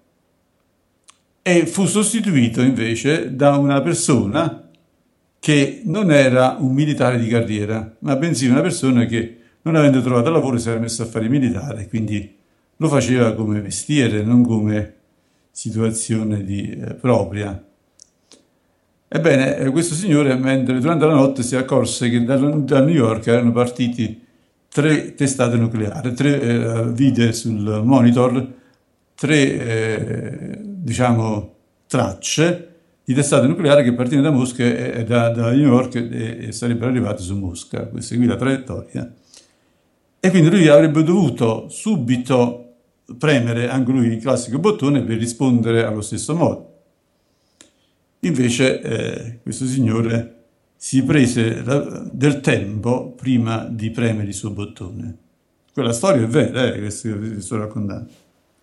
e fu sostituito invece da una persona che non era un militare di carriera, ma bensì una persona che, non avendo trovato lavoro, si era messo a fare militare, quindi lo faceva come mestiere, non come situazione di, eh, propria. Ebbene, eh, questo signore, mentre durante la notte si accorse che da, da New York erano partiti tre testate nucleari, tre, eh, vide sul monitor tre, eh, diciamo, tracce di testate nucleari che partivano da Mosca e da, da New York e, e sarebbero arrivate su Mosca. Questa qui la traiettoria. E quindi lui avrebbe dovuto subito premere anche lui il classico bottone per rispondere allo stesso modo. Invece eh, questo signore si prese la, del tempo prima di premere il suo bottone. Quella storia è vera, eh, questa che vi sto raccontando.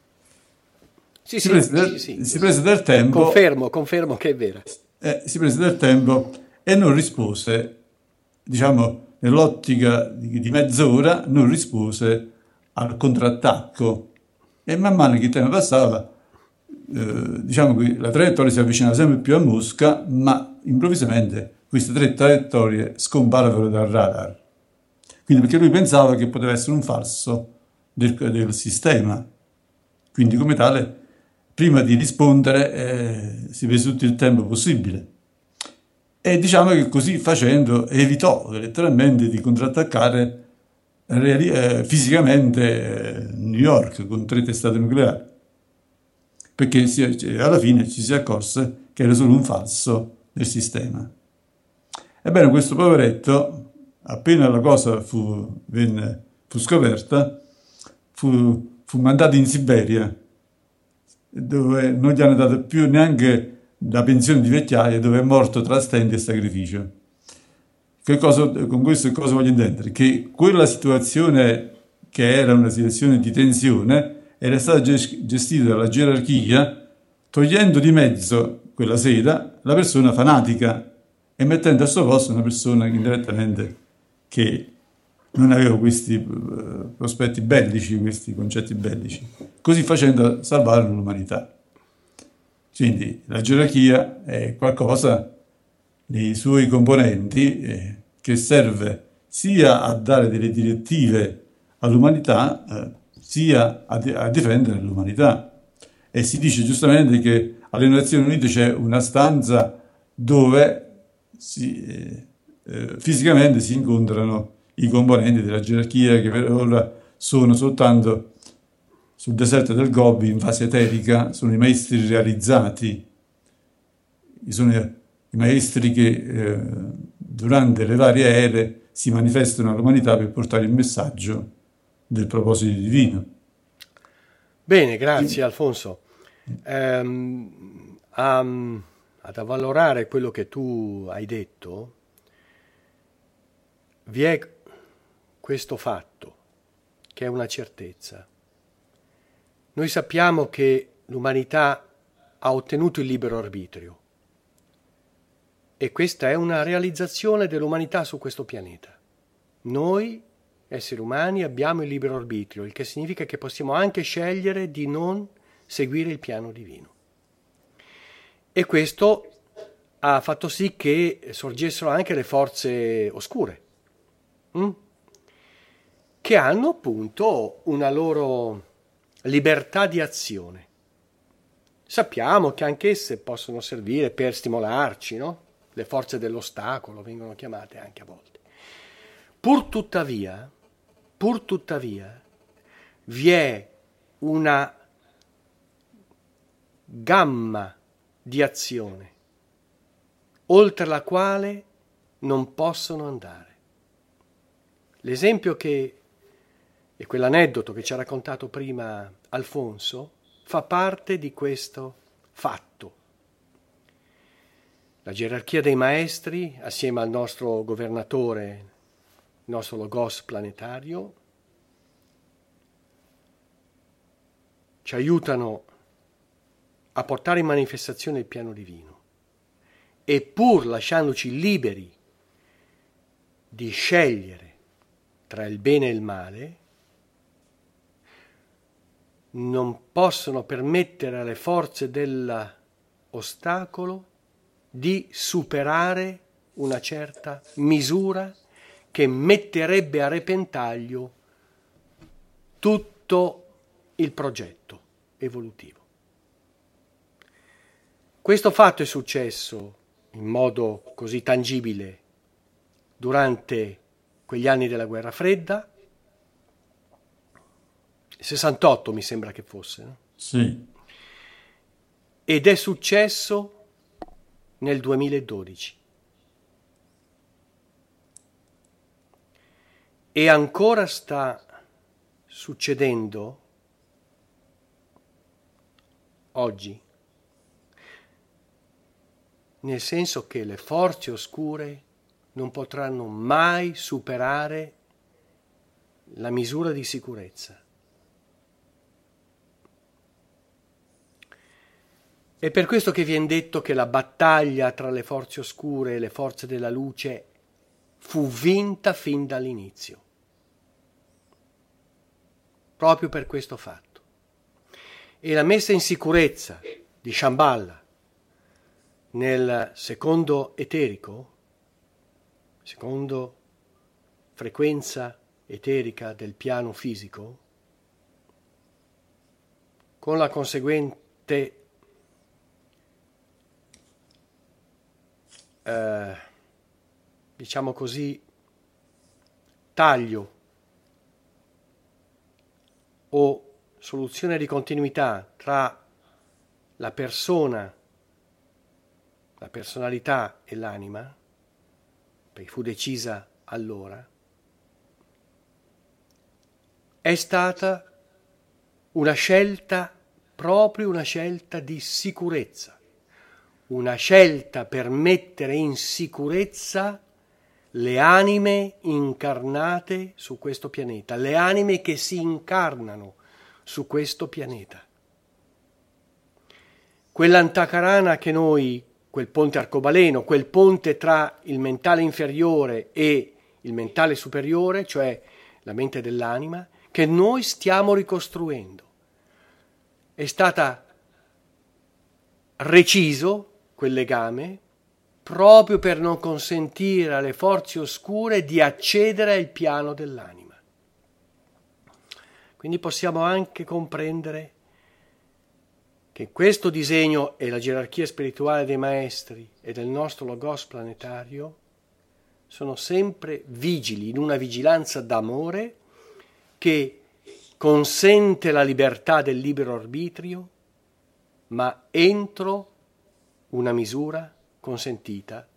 Sì, si, sì, prese del, sì, sì, si prese del tempo. Confermo, confermo che è vera. Eh, si prese del tempo e non rispose, diciamo, nell'ottica di, di mezz'ora, non rispose al contrattacco. E man mano che il tempo passava, eh, diciamo che la traiettoria si avvicinava sempre più a Mosca, ma improvvisamente queste tre traiettorie scomparvero dal radar. Quindi perché lui pensava che poteva essere un falso del, del sistema. Quindi come tale, prima di rispondere, eh, si prese tutto il tempo possibile. E diciamo che così facendo evitò letteralmente di contrattaccare eh, fisicamente eh, New York con tre testate nucleari, perché si, alla fine ci si accorse che era solo un falso del sistema. Ebbene, questo poveretto, appena la cosa fu, venne, fu scoperta, fu, fu mandato in Siberia, dove non gli hanno dato più neanche la pensione di vecchiaia, dove è morto tra stenti e sacrificio. Che cosa, con questo cosa voglio intendere? Che quella situazione, che era una situazione di tensione, era stata gestita dalla gerarchia, togliendo di mezzo quella sera la persona fanatica e mettendo al suo posto una persona indirettamente che non aveva questi uh, prospetti bellici, questi concetti bellici, così facendo salvare l'umanità. Quindi la gerarchia è qualcosa nei suoi componenti eh, che serve sia a dare delle direttive all'umanità, eh, sia a, de- a difendere l'umanità. E si dice giustamente che alle Nazioni Unite c'è una stanza dove si, eh, eh, fisicamente si incontrano i componenti della gerarchia, che per ora sono soltanto sul deserto del Gobi in fase eterica, sono i maestri realizzati, sono i maestri che eh, durante le varie ere si manifestano all'umanità per portare il messaggio del proposito divino. Bene, grazie Alfonso. Um, um, ad avvalorare quello che tu hai detto, vi è questo fatto, che è una certezza. Noi sappiamo che l'umanità ha ottenuto il libero arbitrio e questa è una realizzazione dell'umanità su questo pianeta. Noi, esseri umani, abbiamo il libero arbitrio, il che significa che possiamo anche scegliere di non seguire il piano divino. E questo ha fatto sì che sorgessero anche le forze oscure, hm? che hanno appunto una loro libertà di azione. Sappiamo che anch'esse possono servire per stimolarci, no? Le forze dell'ostacolo vengono chiamate anche a volte. Pur tuttavia, pur tuttavia, vi è una gamma di azione oltre la quale non possono andare. L'esempio che e quell'aneddoto che ci ha raccontato prima Alfonso fa parte di questo fatto. La gerarchia dei maestri, assieme al nostro governatore nostro logos planetario, ci aiutano a portare in manifestazione il piano divino, e pur lasciandoci liberi di scegliere tra il bene e il male, non possono permettere alle forze dell'ostacolo di superare una certa misura che metterebbe a repentaglio tutto il progetto evolutivo. Questo fatto è successo in modo così tangibile durante quegli anni della guerra fredda, sessantotto mi sembra che fosse, no? Sì. Ed è successo nel duemiladodici. E ancora sta succedendo oggi, nel senso che le forze oscure non potranno mai superare la misura di sicurezza. È per questo che viene detto che la battaglia tra le forze oscure e le forze della luce fu vinta fin dall'inizio. Proprio per questo fatto. E la messa in sicurezza di Shambhala nel secondo eterico, secondo frequenza eterica del piano fisico, con la conseguente eh, diciamo così taglio o soluzione di continuità tra la persona, la personalità e l'anima, perché fu decisa allora, è stata una scelta, proprio una scelta di sicurezza, una scelta per mettere in sicurezza le anime incarnate su questo pianeta, le anime che si incarnano su questo pianeta. Quell'antakarana che noi, quel ponte arcobaleno, quel ponte tra il mentale inferiore e il mentale superiore, cioè la mente dell'anima, che noi stiamo ricostruendo. È stata reciso quel legame proprio per non consentire alle forze oscure di accedere al piano dell'anima. Quindi possiamo anche comprendere che questo disegno e la gerarchia spirituale dei maestri e del nostro logos planetario sono sempre vigili, in una vigilanza d'amore che consente la libertà del libero arbitrio, ma entro una misura consentita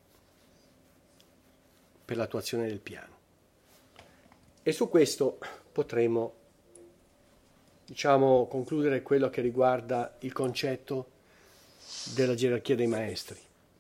per l'attuazione del piano. E su questo potremo, diciamo, concludere quello che riguarda il concetto della gerarchia dei maestri.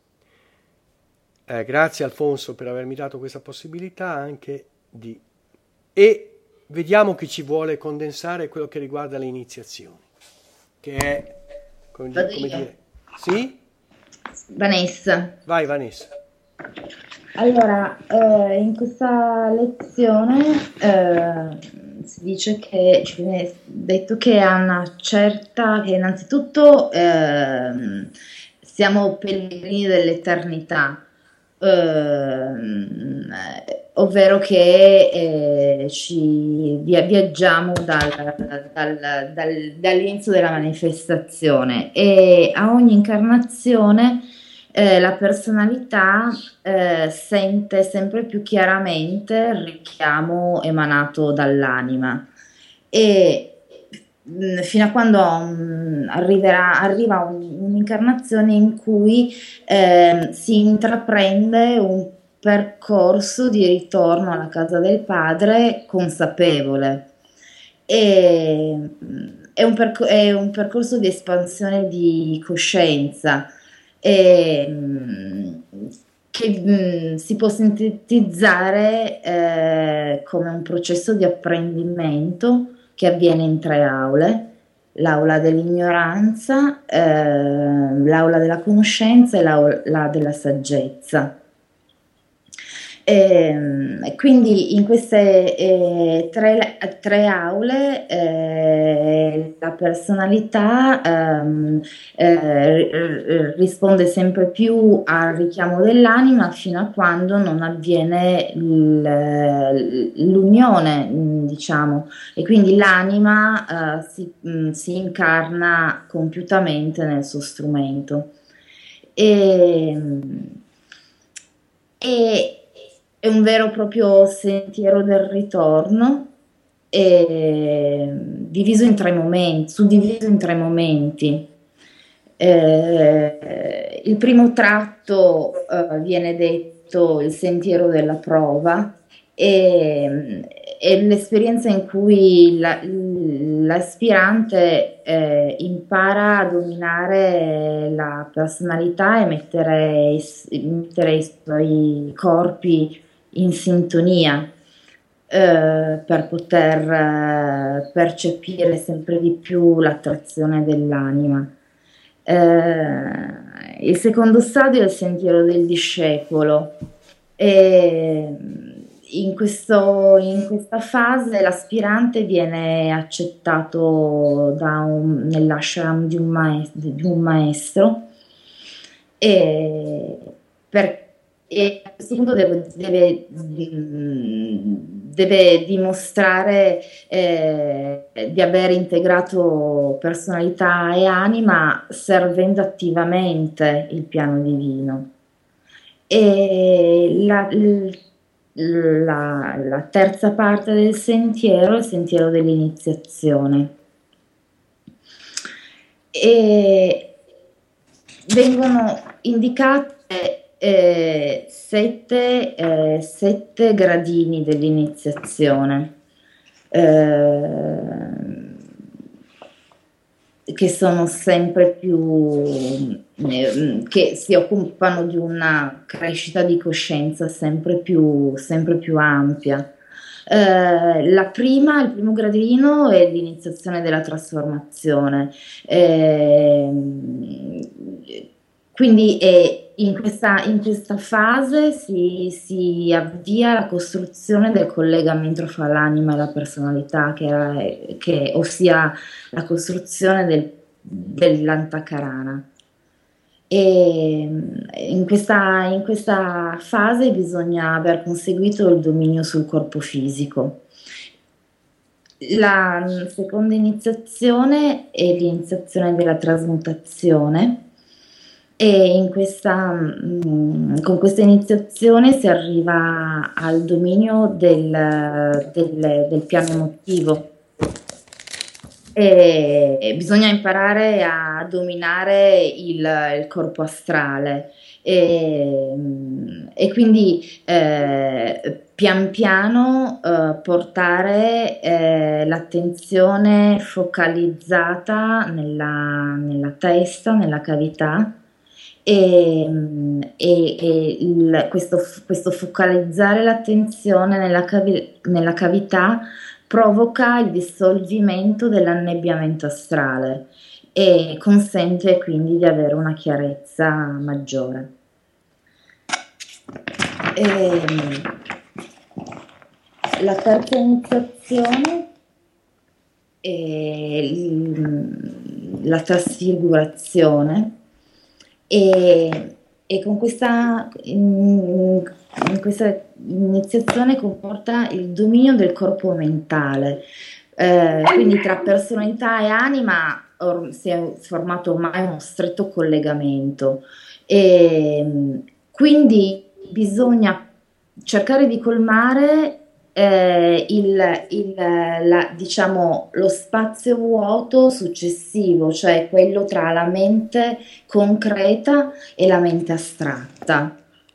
Eh, grazie Alfonso per avermi dato questa possibilità anche di... E vediamo chi ci vuole condensare quello che riguarda le iniziazioni, che è, come, come dire... Sì? Vanessa. Vai Vanessa. Allora, eh, in questa lezione eh, si dice che ci viene detto che a una certa, che innanzitutto eh, siamo pellegrini dell'eternità, eh, ovvero che eh, ci via- viaggiamo dal- dal- dal- dall'inizio della manifestazione, e a ogni incarnazione eh, la personalità eh, sente sempre più chiaramente il richiamo emanato dall'anima, e mh, fino a quando mh, arriverà, arriva un- un'incarnazione in cui eh, si intraprende un percorso di ritorno alla casa del padre consapevole. E, mh, è un, perco- è un percorso di espansione di coscienza, e, mh, che mh, si può sintetizzare eh, come un processo di apprendimento che avviene in tre aule: l'aula dell'ignoranza, eh, l'aula della conoscenza e l'aula della saggezza. E, quindi in queste eh, tre, tre aule eh, la personalità ehm, eh, risponde sempre più al richiamo dell'anima fino a quando non avviene l'unione, diciamo, e quindi l'anima eh, si, mh, si incarna compiutamente nel suo strumento. E, e è un vero e proprio sentiero del ritorno, eh, diviso in tre momenti, suddiviso in tre momenti. Eh, il primo tratto eh, viene detto il sentiero della prova, e è l'esperienza in cui la, l'aspirante eh, impara a dominare la personalità e mettere, mettere i suoi corpi in sintonia eh, per poter eh, percepire sempre di più l'attrazione dell'anima. Eh, il secondo stadio è il sentiero del discepolo. E in, questo, in questa fase l'aspirante viene accettato da un, nell'ashram di un, maestro, di un maestro e per E a questo punto deve, deve, deve dimostrare eh, di aver integrato personalità e anima servendo attivamente il piano divino. E la, la, la terza parte del sentiero è il sentiero dell'iniziazione. E vengono indicate Eh, sette, eh, sette gradini dell'iniziazione eh, che sono sempre più eh, che si occupano di una crescita di coscienza sempre più, sempre più ampia. Eh, la prima, il primo gradino è l'iniziazione della trasformazione, eh, quindi è In questa, in questa fase si, si avvia la costruzione del collegamento fra l'anima e la personalità, che, era, che, ossia la costruzione del, dell'antakarana. E in questa, in questa fase bisogna aver conseguito il dominio sul corpo fisico. La seconda iniziazione è l'iniziazione della trasmutazione. E in questa, con questa iniziazione si arriva al dominio del, del, del piano emotivo. E, e bisogna imparare a dominare il, il corpo astrale e, e quindi eh, pian piano eh, portare eh, l'attenzione focalizzata nella, nella testa, nella cavità. E, e, e il, questo, questo focalizzare l'attenzione nella, cavi, nella cavità provoca il dissolvimento dell'annebbiamento astrale e consente quindi di avere una chiarezza maggiore. E, la terza iniziazione è il, la trasfigurazione. E, e con questa, in, in questa iniziazione comporta il dominio del corpo mentale, eh, quindi tra personalità e anima or, si è formato ormai uno stretto collegamento e quindi bisogna cercare di colmare eh, il, il, la, diciamo, lo spazio vuoto successivo, cioè quello tra la mente concreta e la mente astratta.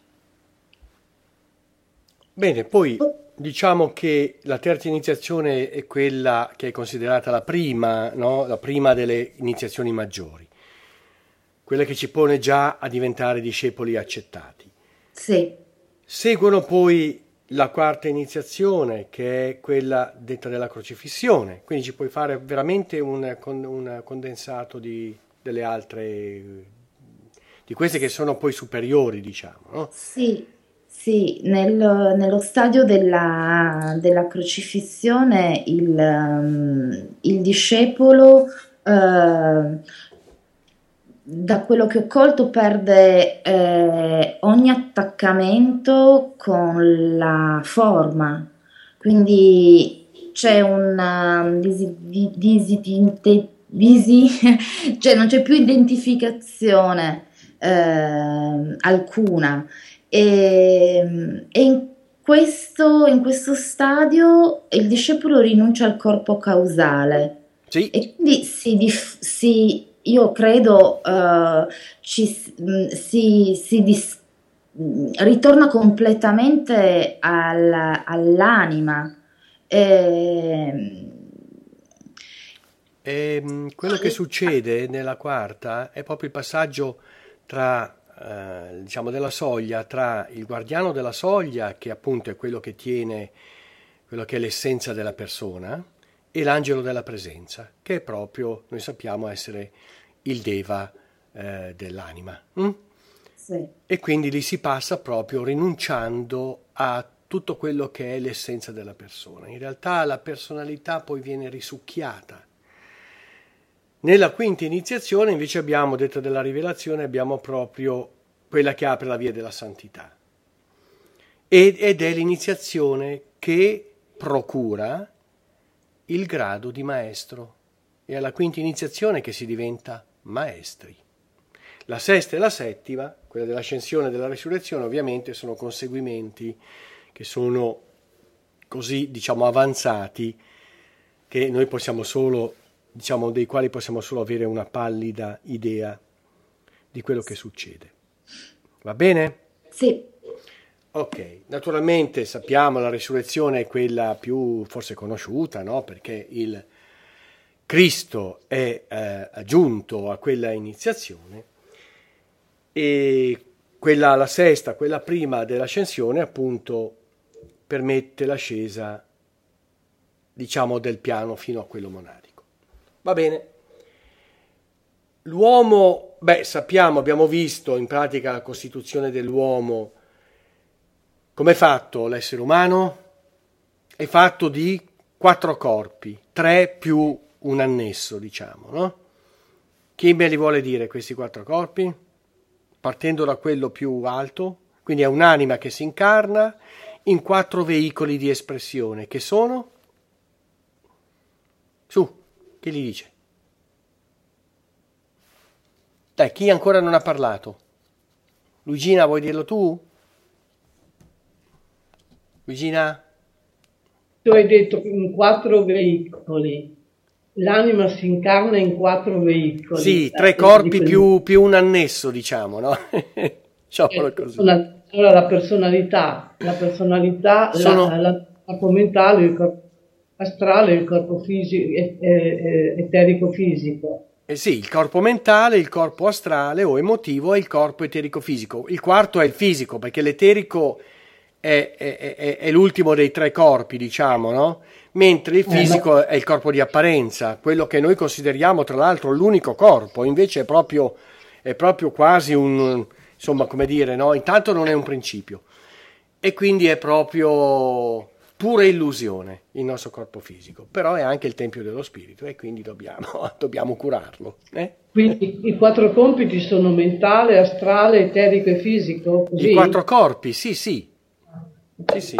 Bene, poi diciamo che la terza iniziazione è quella che è considerata la prima, no? La prima delle iniziazioni maggiori, quella che ci pone già a diventare discepoli accettati. Sì. Seguono poi la quarta iniziazione, che è quella detta della crocifissione, quindi ci puoi fare veramente un, un condensato di, delle altre, di queste che sono poi superiori, diciamo, no? Sì, sì, nel- nello stadio della, della crocifissione il, ehm, il discepolo, eh, da quello che ho colto, perde eh, ogni attaccamento con la forma, quindi c'è una disi- di- disitinte- disi- cioè non c'è più identificazione eh, alcuna. E, e in questo, in questo stadio il discepolo rinuncia al corpo causale Sì, e quindi si, dif- si- io credo eh, ci, s- mh, si, si dis- mh, ritorna completamente al- all'anima. Ehm, e, mh, quello che succede nella quarta è proprio il passaggio tra, eh, diciamo, della soglia, tra il guardiano della soglia, che appunto è quello che tiene, quello che è l'essenza della persona, e l'angelo della presenza, che è proprio, noi sappiamo essere il Deva eh, dell'anima. mm? sì. E quindi lì si passa proprio rinunciando a tutto quello che è l'essenza della persona. In realtà la personalità poi viene risucchiata. Nella quinta iniziazione invece abbiamo, detto della rivelazione, abbiamo proprio quella che apre la via della santità. Ed, ed è l'iniziazione che procura il grado di maestro. È alla quinta iniziazione che si diventa maestri. La sesta e la settima, quella dell'ascensione e della risurrezione, ovviamente sono conseguimenti che sono così, diciamo, avanzati che noi possiamo solo, diciamo, dei quali possiamo solo avere una pallida idea di quello che succede. Va bene? Sì. Ok, naturalmente sappiamo la risurrezione è quella più forse conosciuta, no? Perché il Cristo è eh, aggiunto a quella iniziazione e quella, la sesta, quella prima dell'ascensione, appunto permette l'ascesa, diciamo, del piano fino a quello monadico. Va bene. L'uomo, beh, sappiamo, abbiamo visto in pratica la costituzione dell'uomo. Com'è fatto l'essere umano? È fatto di quattro corpi, tre più un annesso, diciamo, no? Chi me li vuole dire questi quattro corpi? Partendo da quello più alto, quindi è un'anima che si incarna in quattro veicoli di espressione, che sono? Su, chi li dice? Dai, chi ancora non ha parlato? Luigina, vuoi dirlo tu? Luigina? Tu hai detto in quattro veicoli. L'anima si incarna in quattro veicoli. Sì, tre Eh, corpi di quelli- più, più un annesso, diciamo, no? Diciamolo Eh, così. una- allora, la personalità, la personalità, Sono- la, la- il corpo mentale, il corpo astrale, il corpo fisico, eterico-fisico. Eh sì, il corpo mentale, il corpo astrale o emotivo e il corpo eterico-fisico. Il quarto è il fisico, perché l'eterico è, è- è- è l'ultimo dei tre corpi, diciamo, no? Mentre il Eh, fisico è il corpo di apparenza, quello che noi consideriamo tra l'altro l'unico corpo, invece è proprio, è proprio quasi un, insomma, come dire, no? Intanto non è un principio e quindi è proprio pura illusione il nostro corpo fisico, però è anche il tempio dello spirito e quindi dobbiamo, dobbiamo curarlo. eh? Quindi i quattro compiti sono mentale, astrale, eterico e fisico, così? I quattro corpi, sì, sì. Sì, sì.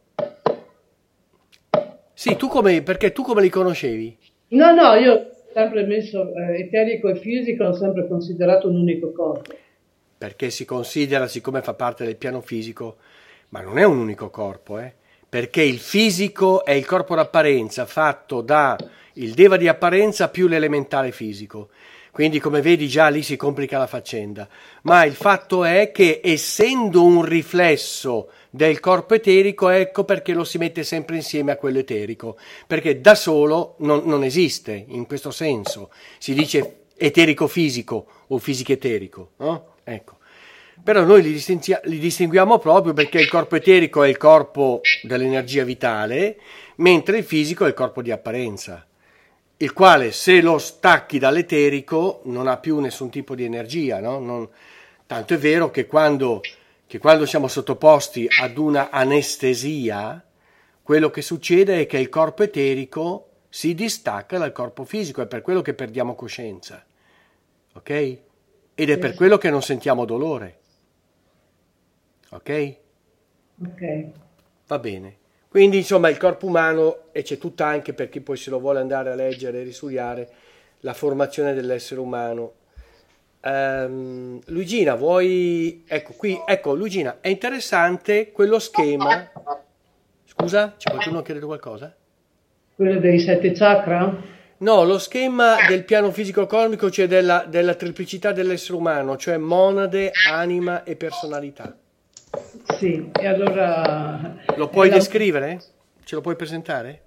Sì, tu come, perché tu come li conoscevi? No, no, io ho sempre messo eh, eterico e fisico, ho sempre considerato un unico corpo. Perché si considera, siccome fa parte del piano fisico, ma non è un unico corpo, eh? Perché il fisico è il corpo d'apparenza fatto da il Deva di apparenza più l'elementare fisico. Quindi, come vedi, già lì si complica la faccenda. Ma il fatto è che, essendo un riflesso del corpo eterico, ecco perché lo si mette sempre insieme a quello eterico. Perché da solo non, non esiste, in questo senso. Si dice eterico-fisico o fisico-eterico, no? Ecco. Però noi li, distinzia- li distinguiamo proprio perché il corpo eterico è il corpo dell'energia vitale, mentre il fisico è il corpo di apparenza, il quale se lo stacchi dall'eterico non ha più nessun tipo di energia, no? Non, tanto è vero che quando, che quando siamo sottoposti ad una anestesia, quello che succede è che il corpo eterico si distacca dal corpo fisico, è per quello che perdiamo coscienza, ok? Ed è per quello che non sentiamo dolore. Ok? Ok. Va bene. Quindi insomma il corpo umano, e c'è tutta anche per chi poi se lo vuole andare a leggere e risugliare, la formazione dell'essere umano. Um, Luigina, vuoi... Ecco qui, ecco Luigina, è interessante quello schema. Scusa, c'è qualcuno che ha detto qualcosa? Quello dei sette chakra? No, lo schema del piano fisico cosmico, cioè della, della triplicità dell'essere umano, cioè monade, anima e personalità. Sì, e allora... Lo puoi la... descrivere? Ce lo puoi presentare?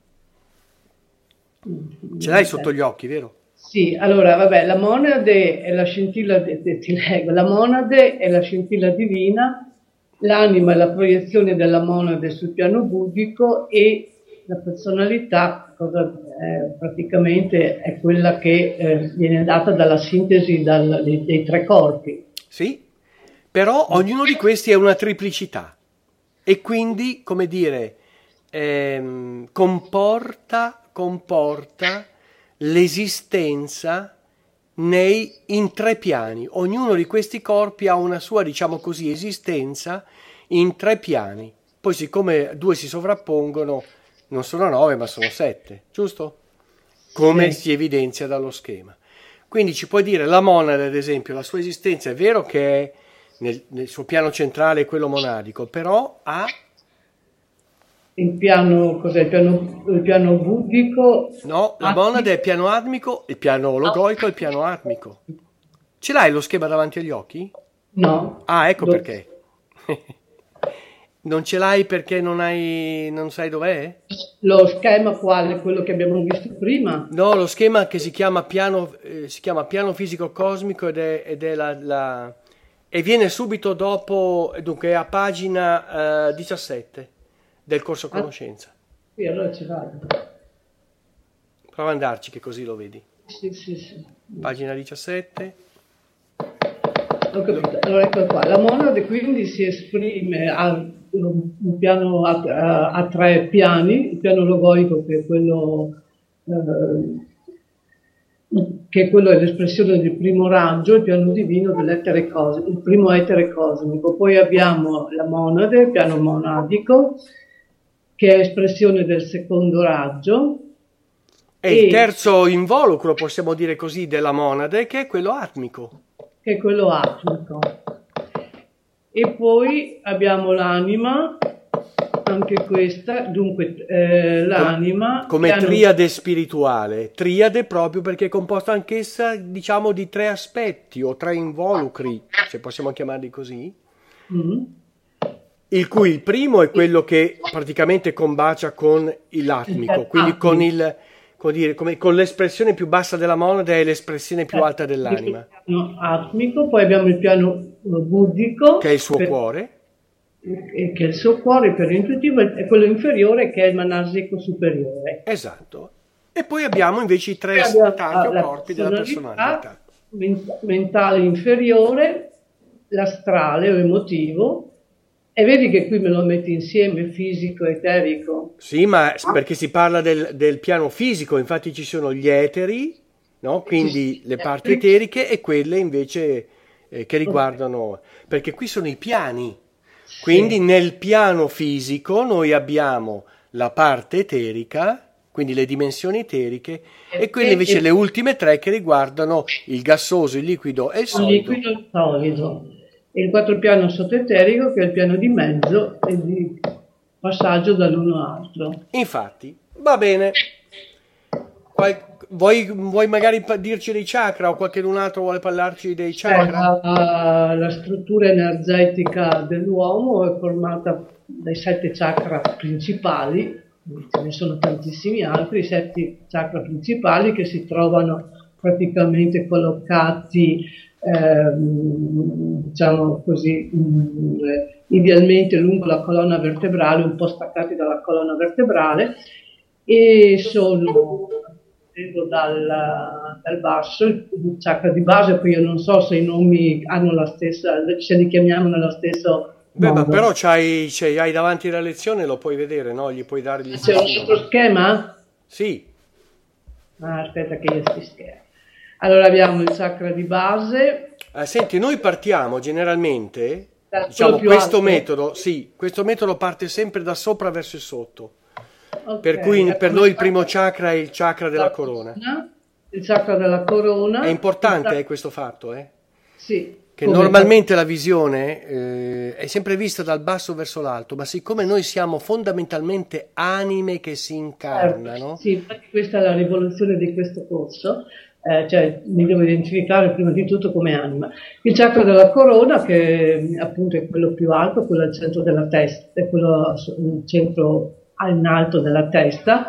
Ce l'hai sotto gli occhi, vero? Sì, allora, vabbè, la monade è la scintilla, de, de, ti leggo, la monade è la scintilla divina, l'anima è la proiezione della monade sul piano buddhico e la personalità cosa, eh, praticamente è quella che eh, viene data dalla sintesi dal, dei, dei tre corpi. Sì. Però ognuno di questi è una triplicità e quindi, come dire, ehm, comporta, comporta l'esistenza nei, in tre piani. Ognuno di questi corpi ha una sua, diciamo così, esistenza in tre piani. Poi siccome due si sovrappongono, non sono nove ma sono sette, giusto? Come Sì. si evidenzia dallo schema. Quindi ci puoi dire, la monade ad esempio, la sua esistenza è vero che è Nel, nel suo piano centrale è quello monadico, però ha Il piano, cos'è? Il piano, il piano buddhico? no, la atmico. monade è il piano atmico, il piano logoico e il piano atmico. Ce l'hai lo schema davanti agli occhi? No. Ah, ecco Do- perché. Non ce l'hai perché non hai, non sai dov'è? Lo schema quale? Quello che abbiamo visto prima? No, lo schema che si chiama piano, eh, si chiama piano fisico cosmico ed è, ed è la, la e viene subito dopo, dunque è a pagina eh, diciassette del corso conoscenza. Sì, allora ci vado. Prova ad andarci che così lo vedi. Sì, sì, sì. Pagina diciassette. Ho capito. Allora ecco qua. La monade quindi si esprime a un piano a, a, a tre piani, il piano logoico che è quello eh, che quello è l'espressione del primo raggio, il piano divino dell'etere cosmico, il primo etere cosmico. Poi abbiamo la monade, il piano monadico, che è espressione del secondo raggio. E, e il terzo involucro, possiamo dire così, della monade, che è quello atmico. Che è quello atmico. E poi abbiamo l'anima, anche questa, dunque eh, l'anima... Come piano... triade spirituale, triade proprio perché è composta anch'essa, diciamo, di tre aspetti o tre involucri, se possiamo chiamarli così, mm-hmm. il cui il primo è quello che praticamente combacia con l'atmico, quindi con il... Come dire, come, con l'espressione più bassa della monade è l'espressione più alta dell'anima. Il piano atmico, poi abbiamo il piano buddhico, che è il suo per, cuore, che è il suo cuore, il piano intuitivo, e quello inferiore che è il manasico superiore. Esatto. E poi abbiamo invece i tre stati o corpi della personalità. Mentale inferiore, l'astrale o emotivo. E vedi che qui me lo metti insieme, fisico, eterico. Sì, ma perché si parla del, del piano fisico, infatti ci sono gli eteri, no? Quindi le parti eteriche e quelle invece eh, che riguardano... Perché qui sono i piani. Quindi sì. Nel piano fisico noi abbiamo la parte eterica, quindi le dimensioni eteriche, e, e quelle invece e... le ultime tre che riguardano il gassoso, il liquido e il solido. Il liquido e il solido. E il quarto piano sottoeterico, che è il piano di mezzo e di passaggio dall'uno all'altro. Infatti, va bene. Vuoi, vuoi magari dirci dei chakra o qualcun altro vuole parlarci dei chakra? La, la struttura energetica dell'uomo è formata dai sette chakra principali, ce ne sono tantissimi altri, i sette chakra principali che si trovano praticamente collocati ehm, diciamo così, mh, idealmente lungo la colonna vertebrale, un po' staccati dalla colonna vertebrale, e sono dal, dal basso, il chakra di base. Poi io non so se i nomi hanno la stessa, se li chiamiamo nello stesso Beh, modo. ma però c'hai, c'hai, hai davanti la lezione, lo puoi vedere, no? Gli puoi dare gli C'è un altro schema? Sì. Ah, aspetta che io sti scherzo. Allora abbiamo il chakra di base. Eh, senti, noi partiamo generalmente, Dal diciamo, più questo alto. metodo, sì, questo metodo parte sempre da sopra verso il sotto. Okay. Per cui per noi il primo chakra è il chakra della corona. Il chakra della corona. È importante chakra... eh, questo fatto, eh? Sì. Che come... normalmente la visione eh, è sempre vista dal basso verso l'alto, ma siccome noi siamo fondamentalmente anime che si incarnano... Sì, infatti questa è la rivoluzione di questo corso. Eh, cioè mi devo identificare prima di tutto come anima. Il chakra della corona, che appunto è quello più alto, quello al centro della testa, è quello al centro in alto della testa.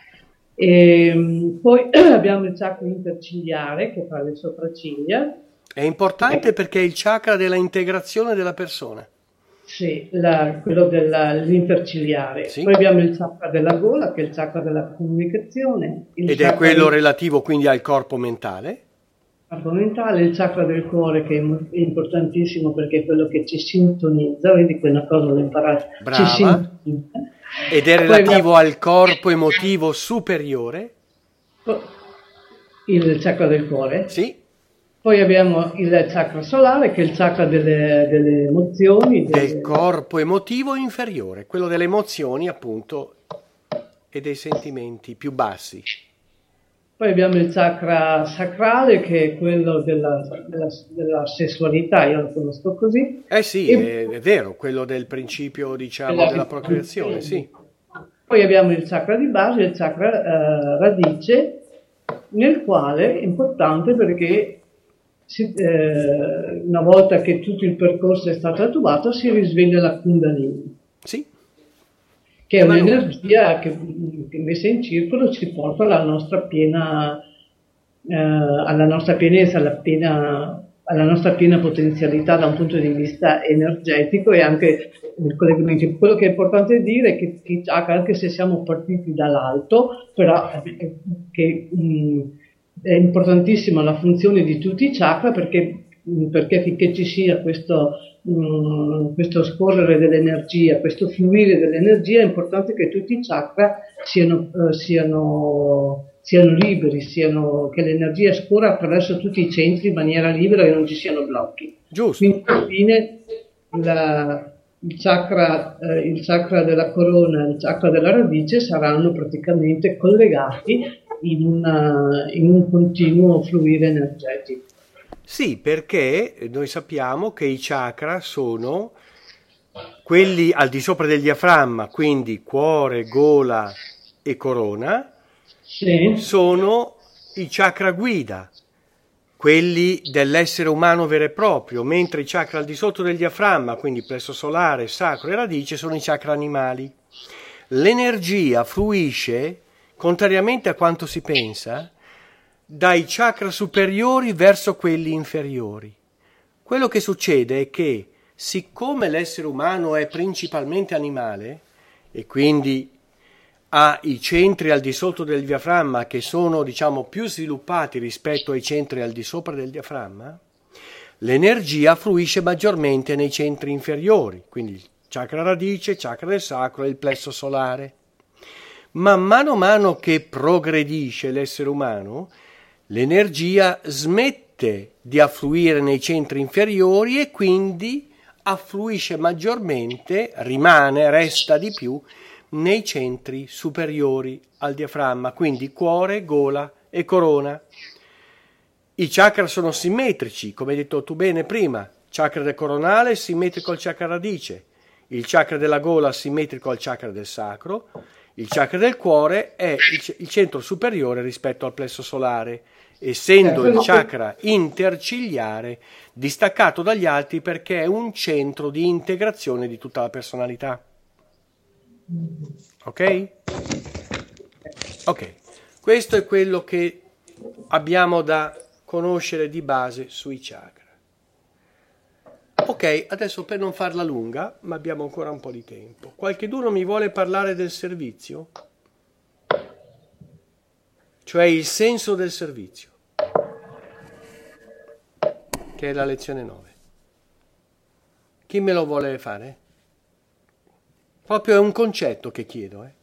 E poi abbiamo il chakra intercigliare, che fa le sopracciglia. È importante perché è il chakra della integrazione della persona. Sì, la, quello dell'intercigliare. Sì. Poi abbiamo il chakra della gola, che è il chakra della comunicazione. Il Ed è quello del... relativo quindi al corpo mentale. Corpo mentale, il chakra del cuore, che è importantissimo perché è quello che ci sintonizza, vedi quella cosa l'ho imparata. Brava. Ci sintonizza. Ed è relativo abbiamo... al corpo emotivo superiore. Il chakra del cuore? Sì. Poi abbiamo il chakra solare, che è il chakra delle, delle emozioni. Delle... Del corpo emotivo inferiore, quello delle emozioni appunto e dei sentimenti più bassi. Poi abbiamo il chakra sacrale, che è quello della, della, della sessualità, io lo conosco così. Eh sì, e... è, è vero, quello del principio, diciamo, della, della procreazione, sì. Poi abbiamo il chakra di base, il chakra eh, radice, nel quale è importante perché si, eh, una volta che tutto il percorso è stato attuato si risveglia la Kundalini. Sì. Che è un'energia che, che messa in circolo ci porta alla nostra piena, eh, alla nostra pienezza, alla, piena, alla nostra piena potenzialità da un punto di vista energetico e anche nel collegamento. Quello che è importante dire è che, che anche se siamo partiti dall'alto, però eh, che mh, è importantissima la funzione di tutti i chakra perché, perché finché ci sia questo questo scorrere dell'energia, questo fluire dell'energia, è importante che tutti i chakra siano, uh, siano, siano liberi, siano, che l'energia scorra attraverso tutti i centri in maniera libera e non ci siano blocchi. Giusto. Quindi alla fine la, il, chakra, uh, il chakra della corona e il chakra della radice saranno praticamente collegati in, una, in un continuo fluire energetico. Sì, perché noi sappiamo che i chakra sono quelli al di sopra del diaframma, quindi cuore, gola e corona, sì. Sono i chakra guida, quelli dell'essere umano vero e proprio, mentre i chakra al di sotto del diaframma, quindi plesso solare, sacro e radice, sono i chakra animali. L'energia fluisce, contrariamente a quanto si pensa, dai chakra superiori verso quelli inferiori. Quello che succede è che, siccome l'essere umano è principalmente animale e quindi ha i centri al di sotto del diaframma che sono, diciamo, più sviluppati rispetto ai centri al di sopra del diaframma, l'energia fluisce maggiormente nei centri inferiori, quindi il chakra radice, il chakra del sacro e il plesso solare. Ma mano a mano che progredisce l'essere umano, l'energia smette di affluire nei centri inferiori e quindi affluisce maggiormente, rimane, resta di più nei centri superiori al diaframma, quindi cuore, gola e corona. I chakra sono simmetrici, come hai detto tu bene prima. Il chakra del coronale è simmetrico al chakra radice, il chakra della gola simmetrico al chakra del sacro, il chakra del cuore è il, il centro superiore rispetto al plesso solare, essendo il chakra intercigliare distaccato dagli altri perché è un centro di integrazione di tutta la personalità. Ok? Ok. Questo è quello che abbiamo da conoscere di base sui chakra. Ok, adesso per non farla lunga, ma abbiamo ancora un po' di tempo. Qualcheduno mi vuole parlare del servizio? Cioè il senso del servizio, che è la lezione nove. Chi me lo vuole fare? Proprio è un concetto che chiedo, eh.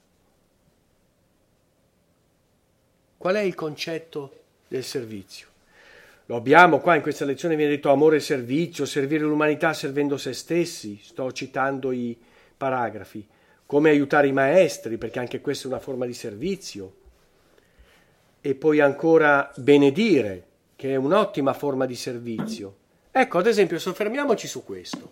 Qual è il concetto del servizio? Lo abbiamo qua in questa lezione, viene detto amore e servizio, servire l'umanità servendo se stessi, sto citando i paragrafi, come aiutare i maestri, perché anche questa è una forma di servizio, e poi ancora benedire, che è un'ottima forma di servizio. Ecco, ad esempio, soffermiamoci su questo.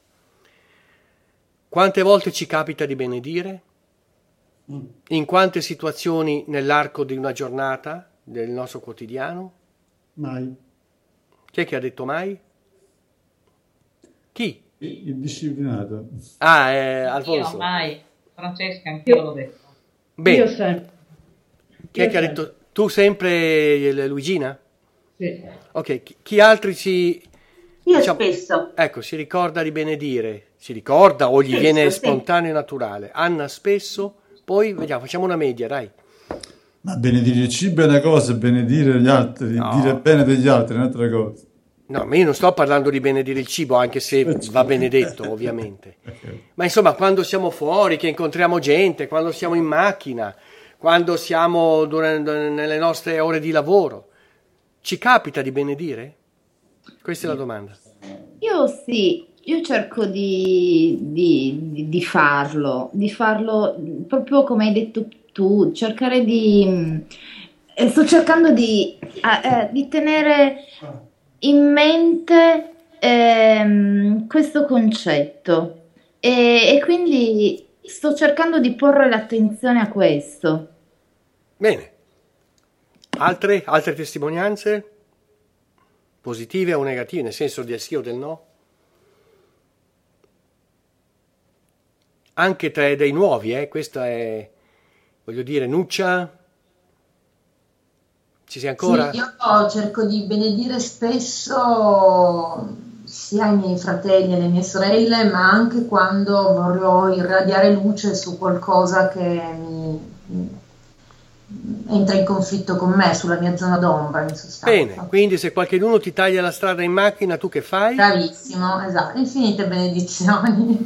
Quante volte ci capita di benedire? In quante situazioni nell'arco di una giornata del nostro quotidiano? Mai. Chi è che ha detto mai? Chi? Il disciplinato. Ah, eh, Alfonso. Io mai. Francesca, anch'io l'ho detto. Bene. Io sempre. Chi è Io che ha sempre. detto? Tu sempre, eh, Luigina? Sì. Ok, chi, chi altri si... Io diciamo, spesso. ecco, si ricorda di benedire, si ricorda o gli Spesso, viene sì. spontaneo e naturale. Anna spesso, poi vediamo, facciamo una media, dai. Ma benedire il cibo è una cosa, benedire gli altri, No. dire bene degli altri è un'altra cosa. No, ma io non sto parlando di benedire il cibo, anche se va benedetto, ovviamente. Ma insomma, quando siamo fuori, che incontriamo gente, quando siamo in macchina, quando siamo durante, nelle nostre ore di lavoro, ci capita di benedire? Questa è la domanda. Io sì, io cerco di, di- di- di farlo, di farlo proprio come hai detto tu, cercare di... eh, sto cercando di, eh, eh, di tenere in mente ehm, questo concetto e, e quindi sto cercando di porre l'attenzione a questo. Bene. Altre, altre testimonianze? Positive o negative, nel senso del sì o del no? Anche tra dei nuovi, eh? Questa è, voglio dire, Nuccia? Ci sei ancora? Sì, io cerco di benedire spesso sia i miei fratelli e le mie sorelle, ma anche quando vorrò irradiare luce su qualcosa che mi mi entra in conflitto con me, sulla mia zona d'ombra, in sostanza. Bene, quindi se qualcuno ti taglia la strada in macchina, tu che fai? Bravissimo, esatto, infinite benedizioni.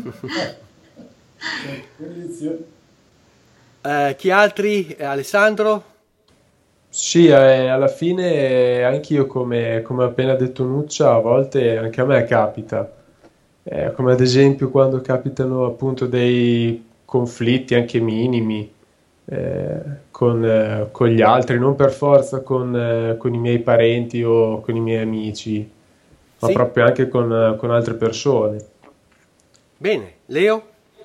Eh, chi altri? Eh, Alessandro? Sì, eh, alla fine anch'io come, come ha appena detto Nuccia, a volte anche a me capita. Eh, come ad esempio quando capitano appunto dei conflitti anche minimi eh, con, eh, con gli altri, non per forza con, eh, con i miei parenti o con i miei amici, ma Sì. proprio anche con, eh, con altre persone. Bene, Leo?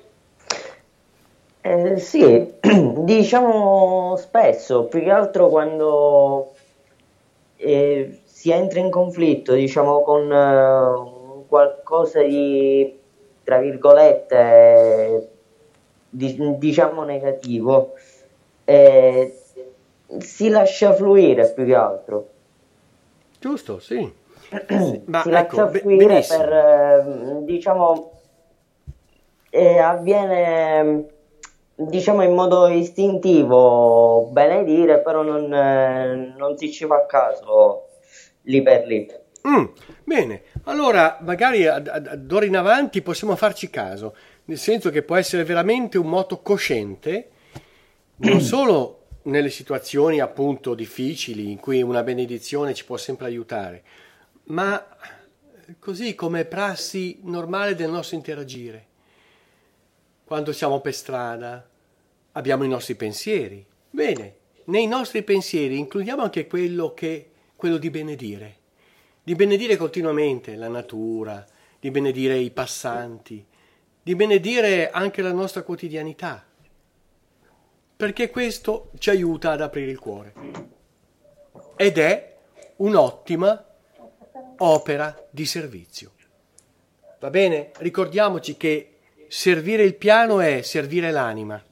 Eh, sì, diciamo spesso, più che altro quando eh, si entra in conflitto, diciamo, con eh, qualcosa di, tra virgolette, di- diciamo negativo, eh, si lascia fluire più che altro. Giusto, sì. Ma Si ecco, lascia be- fluire benissimo. per, eh, diciamo, eh, avviene, diciamo, in modo istintivo benedire, però non, eh, non si ci fa caso lì per lì. Mm, bene, allora magari ad- ad- d'ora in avanti possiamo farci caso, nel senso che può essere veramente un moto cosciente, non solo nelle situazioni appunto difficili in cui una benedizione ci può sempre aiutare, ma così come prassi normale del nostro interagire. Quando siamo per strada, abbiamo i nostri pensieri. Bene, nei nostri pensieri includiamo anche quello che, quello di benedire. Di benedire continuamente la natura, di benedire i passanti, di benedire anche la nostra quotidianità, perché questo ci aiuta ad aprire il cuore. Ed è un'ottima opera di servizio. Va bene? Ricordiamoci che servire il piano è servire l'anima.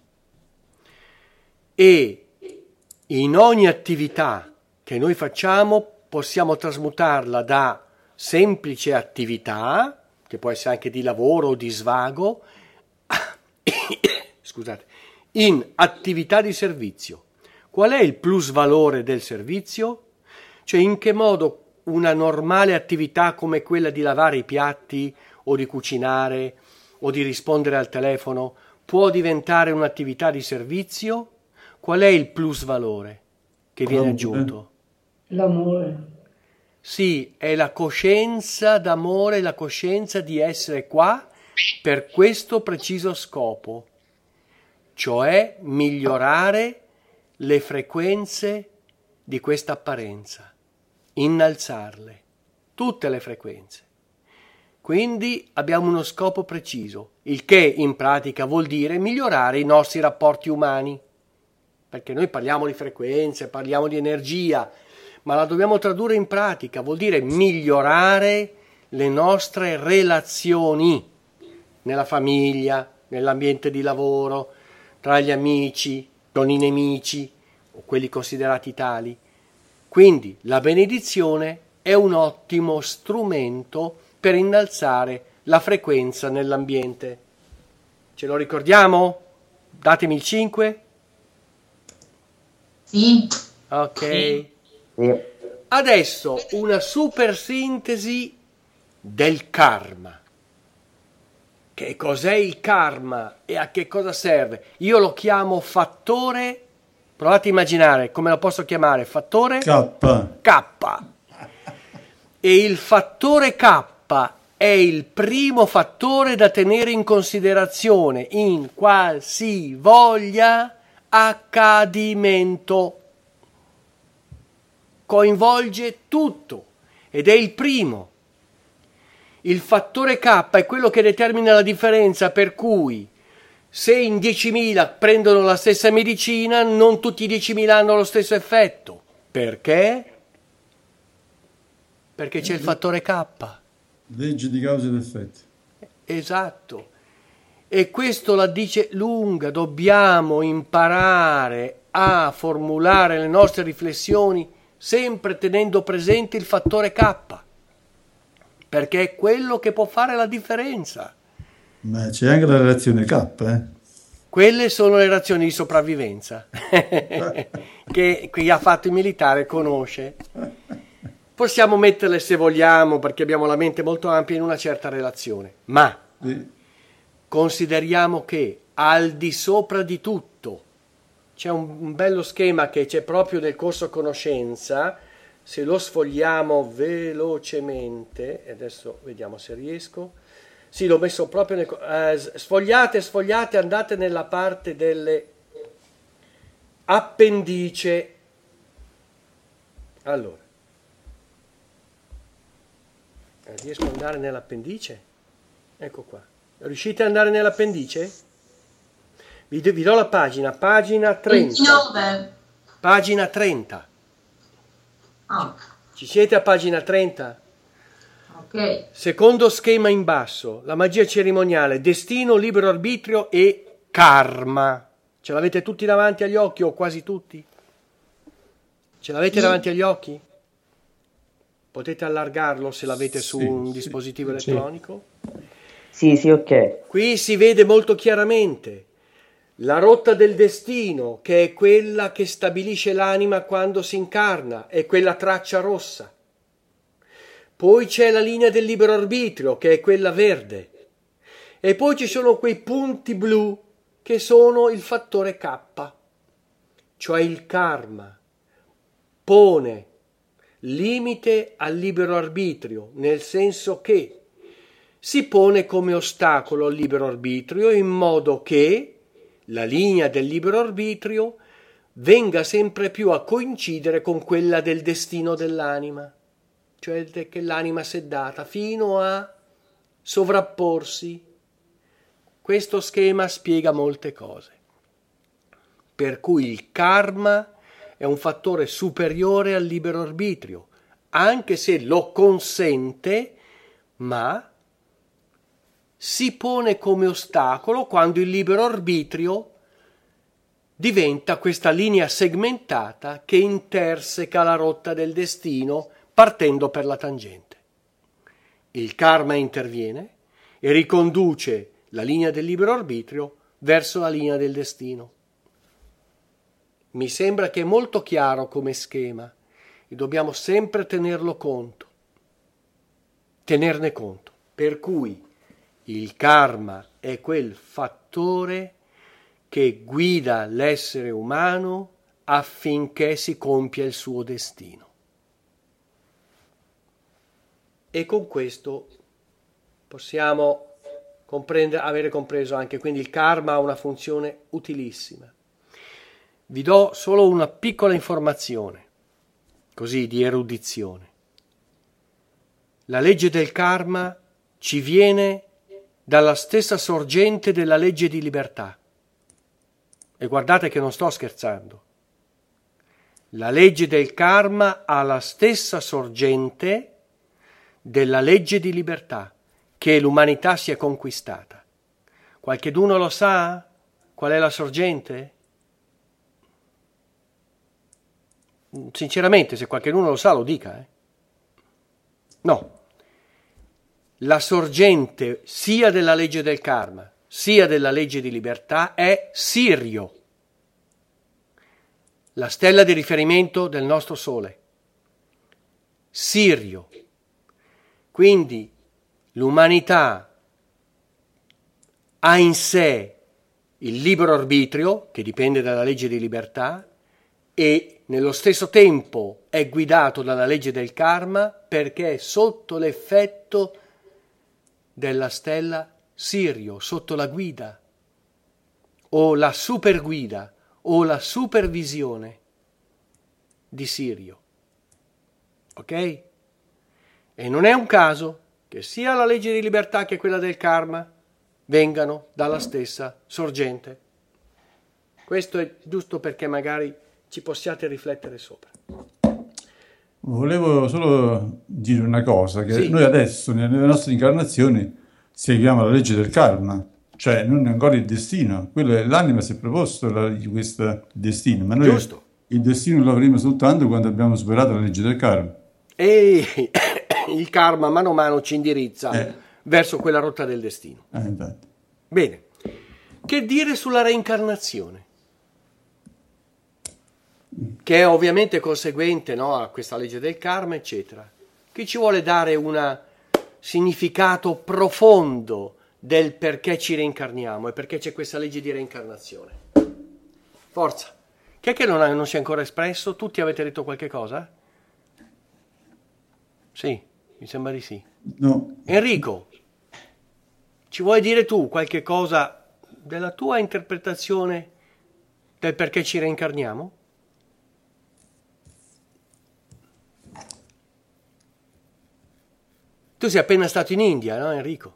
E in ogni attività che noi facciamo possiamo trasmutarla da semplice attività, che può essere anche di lavoro o di svago, scusate, in attività di servizio. Qual è il plus valore del servizio? Cioè in che modo una normale attività come quella di lavare i piatti o di cucinare o di rispondere al telefono può diventare un'attività di servizio? Qual è il plus valore che viene aggiunto? L'amore. Sì, è la coscienza d'amore, la coscienza di essere qua per questo preciso scopo, cioè migliorare le frequenze di questa apparenza, innalzarle, tutte le frequenze. Quindi abbiamo uno scopo preciso, il che in pratica vuol dire migliorare i nostri rapporti umani, perché noi parliamo di frequenze, parliamo di energia, ma la dobbiamo tradurre in pratica, vuol dire migliorare le nostre relazioni nella famiglia, nell'ambiente di lavoro, tra gli amici, con i nemici o quelli considerati tali. Quindi la benedizione è un ottimo strumento per innalzare la frequenza nell'ambiente. Ce lo ricordiamo? Datemi il cinque. Sì. Ok. Sì. Adesso una super sintesi del karma. Che cos'è il karma e a che cosa serve? Io lo chiamo fattore. Provate a immaginare come lo posso chiamare. Fattore K. K. E il fattore K è il primo fattore da tenere in considerazione in qualsivoglia accadimento. Coinvolge tutto ed è il primo. Il fattore K è quello che determina la differenza, per cui se in diecimila prendono la stessa medicina, non tutti i diecimila hanno lo stesso effetto. Perché? Perché c'è il fattore K. Legge di causa ed effetti. Esatto. E questo la dice lunga. Dobbiamo imparare a formulare le nostre riflessioni sempre tenendo presente il fattore K, perché è quello che può fare la differenza. Ma c'è anche la reazione K, eh? Quelle sono le reazioni di sopravvivenza che chi ha fatto il militare conosce. Possiamo metterle, se vogliamo, perché abbiamo la mente molto ampia, in una certa relazione, ma Sì. consideriamo che al di sopra di tutto c'è un, un bello schema che c'è proprio nel corso conoscenza. Se lo sfogliamo velocemente, e adesso vediamo se riesco. Sì, l'ho messo proprio nel... Eh, sfogliate, sfogliate, andate nella parte delle appendice. Allora. Eh, riesco ad andare nell'appendice? Ecco qua. Riuscite ad andare nell'appendice? Vi, vi do la pagina, pagina trenta. ventinove. Pagina trenta. Ah, Ci siete a pagina trenta? ok. Secondo schema in basso, la magia cerimoniale, destino, libero arbitrio e karma. Ce l'avete tutti davanti agli occhi o quasi tutti? Ce l'avete Sì. davanti agli occhi? Potete allargarlo se l'avete su Sì, un sì, dispositivo sì. elettronico? Sì, sì, ok. Qui si vede molto chiaramente la rotta del destino, che è quella che stabilisce l'anima quando si incarna, è quella traccia rossa. Poi c'è la linea del libero arbitrio, che è quella verde. E poi ci sono quei punti blu, che sono il fattore K, cioè il karma. Pone limite al libero arbitrio, nel senso che si pone come ostacolo al libero arbitrio in modo che la linea del libero arbitrio venga sempre più a coincidere con quella del destino dell'anima, cioè che l'anima si è data, fino a sovrapporsi. Questo schema spiega molte cose, per cui il karma è un fattore superiore al libero arbitrio, anche se lo consente, ma si pone come ostacolo quando il libero arbitrio diventa questa linea segmentata che interseca la rotta del destino partendo per la tangente. Il karma interviene e riconduce la linea del libero arbitrio verso la linea del destino. Mi sembra che è molto chiaro come schema e dobbiamo sempre tenerlo conto, tenerne conto. Per cui il karma è quel fattore che guida l'essere umano affinché si compia il suo destino. E con questo possiamo comprendere, avere compreso anche, quindi il karma ha una funzione utilissima. Vi do solo una piccola informazione, così di erudizione. La legge del karma ci viene dalla stessa sorgente della legge di libertà. E guardate che non sto scherzando. La legge del karma ha la stessa sorgente della legge di libertà che l'umanità si è conquistata. Qualcheduno lo sa? Qual è la sorgente? Sinceramente, se qualcuno lo sa, lo dica. Eh? No. La sorgente sia della legge del karma, sia della legge di libertà è Sirio, la stella di riferimento del nostro Sole. Sirio. Quindi l'umanità ha in sé il libero arbitrio, che dipende dalla legge di libertà, e nello stesso tempo è guidato dalla legge del karma perché è sotto l'effetto della stella Sirio, sotto la guida o la superguida o la supervisione di Sirio. Ok? E non è un caso che sia la legge di libertà che quella del karma vengano dalla stessa sorgente. Questo è giusto perché magari ci possiate riflettere sopra. Volevo solo dire una cosa, che Sì. noi adesso nelle nostre incarnazioni seguiamo la legge del karma, cioè non è ancora il destino, quello è, l'anima si è proposto la, questo destino, ma noi Giusto. il destino lo avremo soltanto quando abbiamo superato la legge del karma. E il karma mano a mano ci indirizza Eh. verso quella rotta del destino. Eh, infatti. Bene, che dire sulla reincarnazione? Che è ovviamente conseguente, no, a questa legge del karma, eccetera. Chi ci vuole dare un significato profondo del perché ci reincarniamo e perché c'è questa legge di reincarnazione? Forza! Chi è che non, ha, non si è ancora espresso? Tutti avete detto qualche cosa? Sì, mi sembra di sì. No. Enrico, ci vuoi dire tu qualche cosa della tua interpretazione del perché ci reincarniamo? Tu sei appena stato in India, no Enrico?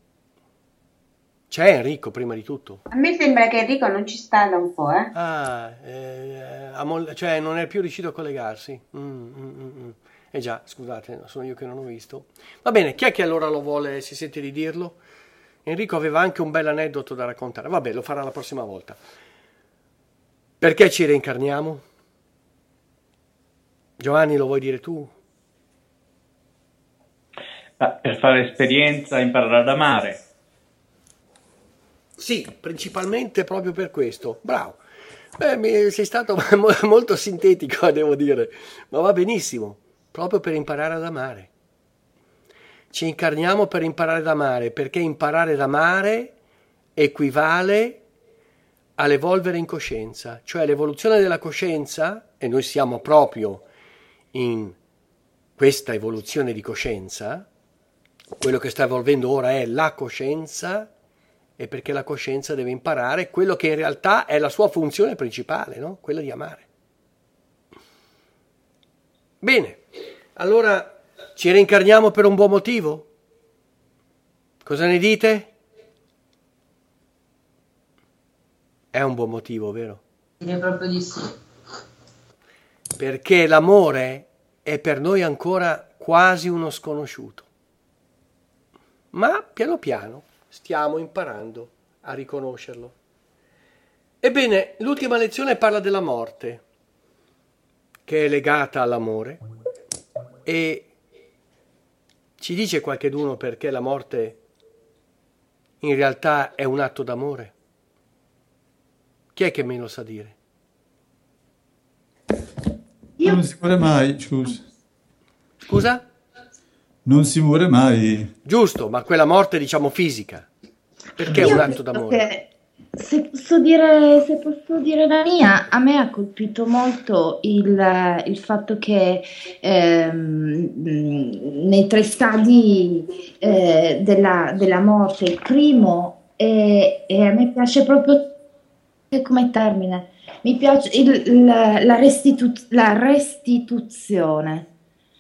C'è Enrico prima di tutto? A me sembra che Enrico non ci sta da un po', eh? Ah, eh, ha mol- cioè non è più riuscito a collegarsi. Mm, mm, mm, mm. Eh già, scusate, sono io che non ho visto. Va bene, chi è che allora lo vuole, si sente di dirlo? Enrico aveva anche un bel aneddoto da raccontare. Vabbè, lo farà la prossima volta. Perché ci reincarniamo? Giovanni, lo vuoi dire tu? Ah, per fare esperienza, imparare ad amare. Sì, principalmente proprio per questo. Bravo. Beh, mi- sei stato mo- molto sintetico, devo dire, ma va benissimo, proprio per imparare ad amare. Ci incarniamo per imparare ad amare, perché imparare ad amare equivale all'evolvere in coscienza, cioè l'evoluzione della coscienza, e noi siamo proprio in questa evoluzione di coscienza. Quello che sta evolvendo ora è la coscienza, e perché la coscienza deve imparare quello che in realtà è la sua funzione principale, no? Quella di amare. Bene, allora ci reincarniamo per un buon motivo? Cosa ne dite? È un buon motivo, vero? Direi proprio di sì. Perché l'amore è per noi ancora quasi uno sconosciuto. Ma piano piano stiamo imparando a riconoscerlo. Ebbene, l'ultima lezione parla della morte, che è legata all'amore, e ci dice qualcheduno perché la morte in realtà è un atto d'amore? Chi è che me lo sa dire? Io... Non si muore mai, scusa. Scusa? Non si muore mai. Giusto, ma quella morte, diciamo, fisica. Perché è un atto d'amore? Che, se posso dire, se posso dire la mia, a me ha colpito molto il, il fatto che ehm, nei tre stadi eh, della, della morte, il primo, e, e a me piace proprio come termine, mi piace il, la, la, restitu- la restituzione.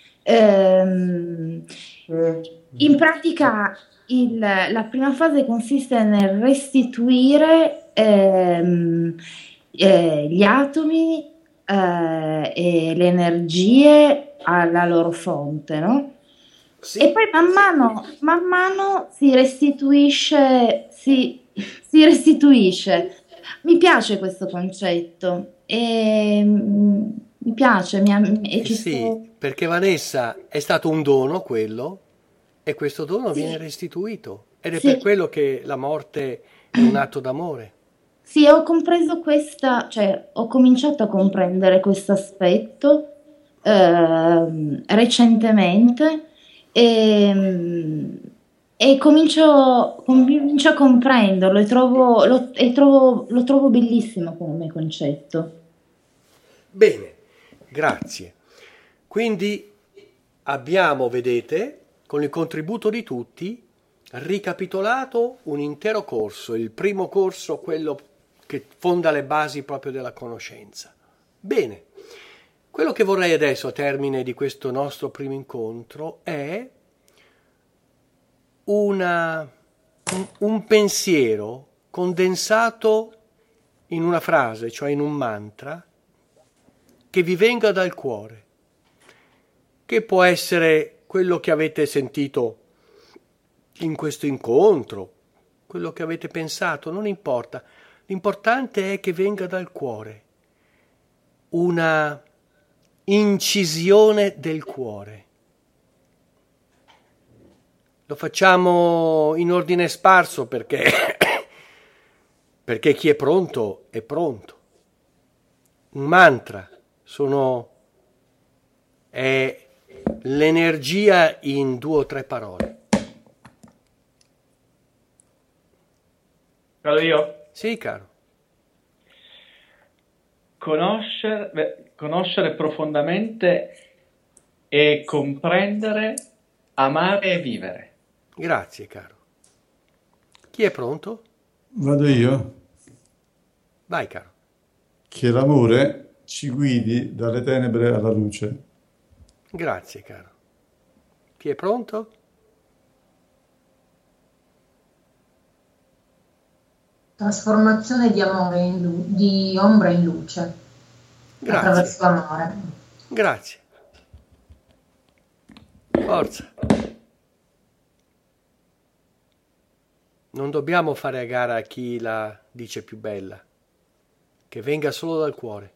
Ehm, in pratica il, la prima fase consiste nel restituire ehm, eh, gli atomi eh, e le energie alla loro fonte, no? Sì. E poi man mano, man mano si restituisce, si, si restituisce. Mi piace questo concetto e mm, mi piace. Mi, e eh ci sì, sto... perché Vanessa è stato un dono quello e questo dono sì. viene restituito ed è sì. per quello che la morte è un atto d'amore. Sì, ho compreso questa, cioè ho cominciato a comprendere questo aspetto eh, recentemente e, e comincio, comincio a comprenderlo e trovo, lo, e trovo, lo trovo bellissimo come concetto. Bene, grazie. Quindi abbiamo, vedete, con il contributo di tutti, ricapitolato un intero corso, il primo corso, quello che fonda le basi proprio della conoscenza. Bene, quello che vorrei adesso a termine di questo nostro primo incontro è una, un, un pensiero condensato in una frase, cioè in un mantra, che vi venga dal cuore, che può essere quello che avete sentito in questo incontro, quello che avete pensato, non importa. L'importante è che venga dal cuore, una incisione del cuore. Lo facciamo in ordine sparso perché, perché chi è pronto è pronto. Un mantra sono, è l'energia in due o tre parole. Vado io? Sì, caro. Conoscere, beh, conoscere profondamente e comprendere, amare e vivere. Grazie, caro. Chi è pronto? Vado io. Vai, caro. Che l'amore ci guidi dalle tenebre alla luce. Grazie, caro. Chi è pronto? Trasformazione di amore in lu- di ombra in luce. Grazie. Attraverso l'amore. Grazie. Forza. Non dobbiamo fare a gara a chi la dice più bella. Che venga solo dal cuore.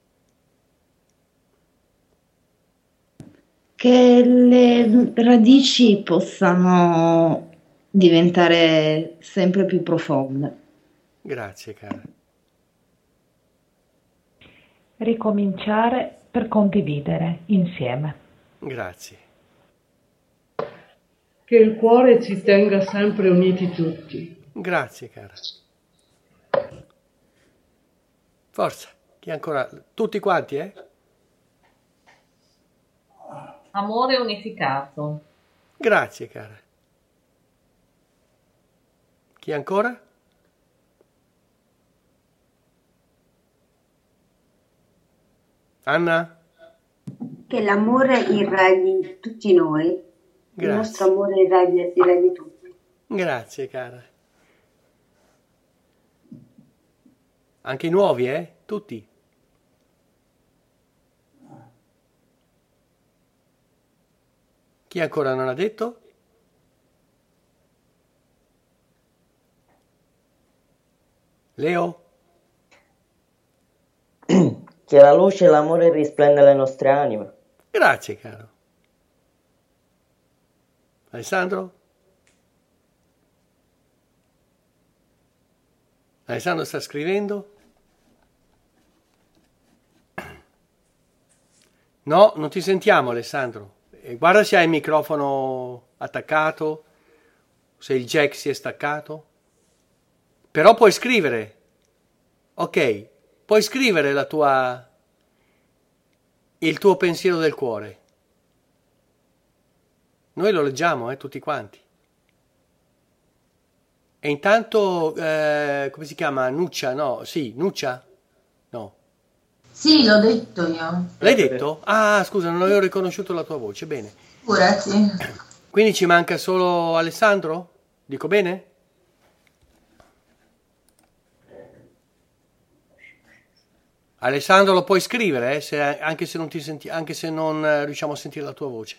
Che le radici possano diventare sempre più profonde. Grazie, cara. Ricominciare per condividere insieme. Grazie. Che il cuore ci tenga sempre uniti tutti. Grazie, cara. Forza, chi ancora? Tutti quanti, eh? Amore unificato. Grazie, cara. Chi ancora? Anna? Che l'amore irradi tutti noi, Grazie. Il nostro amore irradi, irradi tutti. Grazie, cara. Anche i nuovi, eh? Tutti. Chi ancora non ha detto? Leo? Che la luce e l'amore risplenda alle nostre anime. Grazie, caro. Alessandro? Alessandro sta scrivendo? No, non ti sentiamo, Alessandro. Eh, guarda se hai il microfono attaccato, se il jack si è staccato. Però puoi scrivere. Ok, puoi scrivere la tua il tuo pensiero del cuore. Noi lo leggiamo, eh, tutti quanti. E intanto, eh, come si chiama? Nuccia? No, sì, Nuccia? No. Sì, l'ho detto io. L'hai detto? Ah, scusa, non avevo riconosciuto la tua voce, bene. Figurati. Quindi ci manca solo Alessandro? Dico bene? Alessandro, lo puoi scrivere, eh, se, anche se non ti senti, anche se non eh, riusciamo a sentire la tua voce.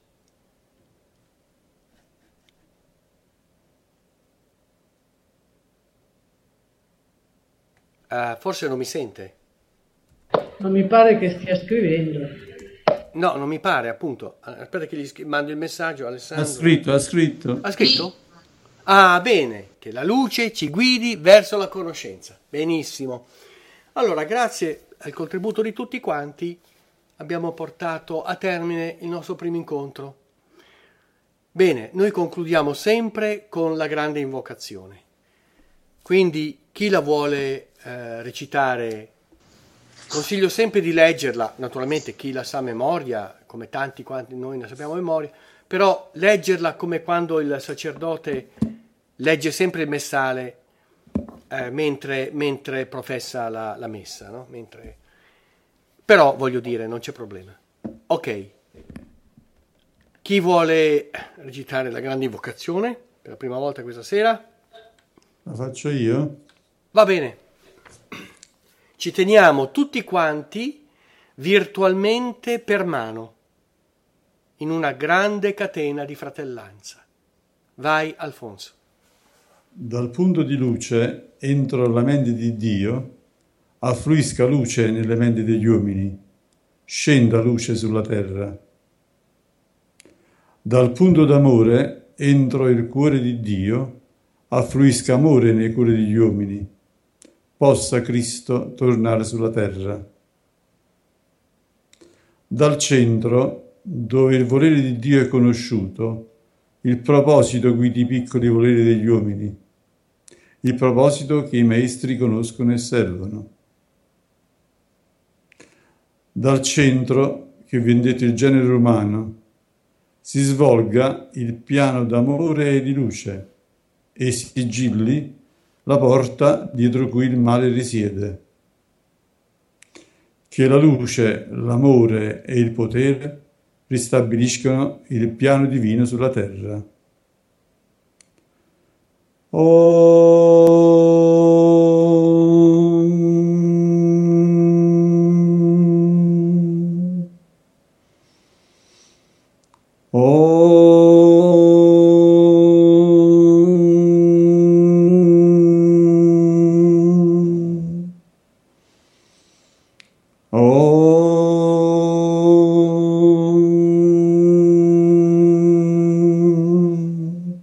Uh, forse non mi sente. Non mi pare che stia scrivendo. No, non mi pare, appunto. Aspetta che gli scri- mando il messaggio, Alessandro. Ha scritto, ha scritto. Ha scritto? Ah, bene, che la luce ci guidi verso la conoscenza. Benissimo. Allora, grazie al contributo di tutti quanti, abbiamo portato a termine il nostro primo incontro. Bene, noi concludiamo sempre con la grande invocazione. Quindi, chi la vuole eh, recitare, consiglio sempre di leggerla, naturalmente chi la sa a memoria, come tanti quanti noi ne sappiamo a memoria, però leggerla come quando il sacerdote legge sempre il messale eh, mentre, mentre professa la, la messa, no? Mentre... Però, voglio dire, non c'è problema. Ok. Chi vuole recitare la grande invocazione per la prima volta questa sera? La faccio io? Va bene. Ci teniamo tutti quanti virtualmente per mano in una grande catena di fratellanza. Vai, Alfonso. Dal punto di luce entro la mente di Dio, affluisca luce nelle menti degli uomini, scenda luce sulla terra. Dal punto d'amore entro il cuore di Dio, affluisca amore nei cuori degli uomini, possa Cristo tornare sulla terra. Dal centro, dove il volere di Dio è conosciuto, il proposito guidi i piccoli voleri degli uomini, il proposito che i maestri conoscono e servono. Dal centro, che vi è detto il genere umano, si svolga il piano d'amore e di luce, e sigilli la porta dietro cui il male risiede. Che la luce, l'amore e il potere ristabiliscano il piano divino sulla terra. Om. Om. Om.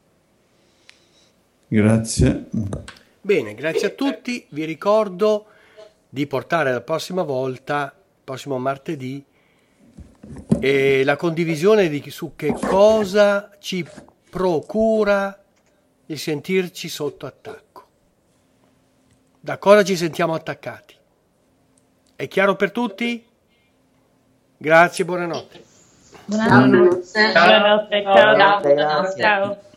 Grazie. Bene, grazie a tutti. Vi ricordo di portare la prossima volta, prossimo martedì, e la condivisione di su che cosa ci procura il sentirci sotto attacco. Da cosa ci sentiamo attaccati? È chiaro per tutti? Grazie, buonanotte. Buonanotte. Buonanotte. Ciao. Buonanotte, grazie. Ciao.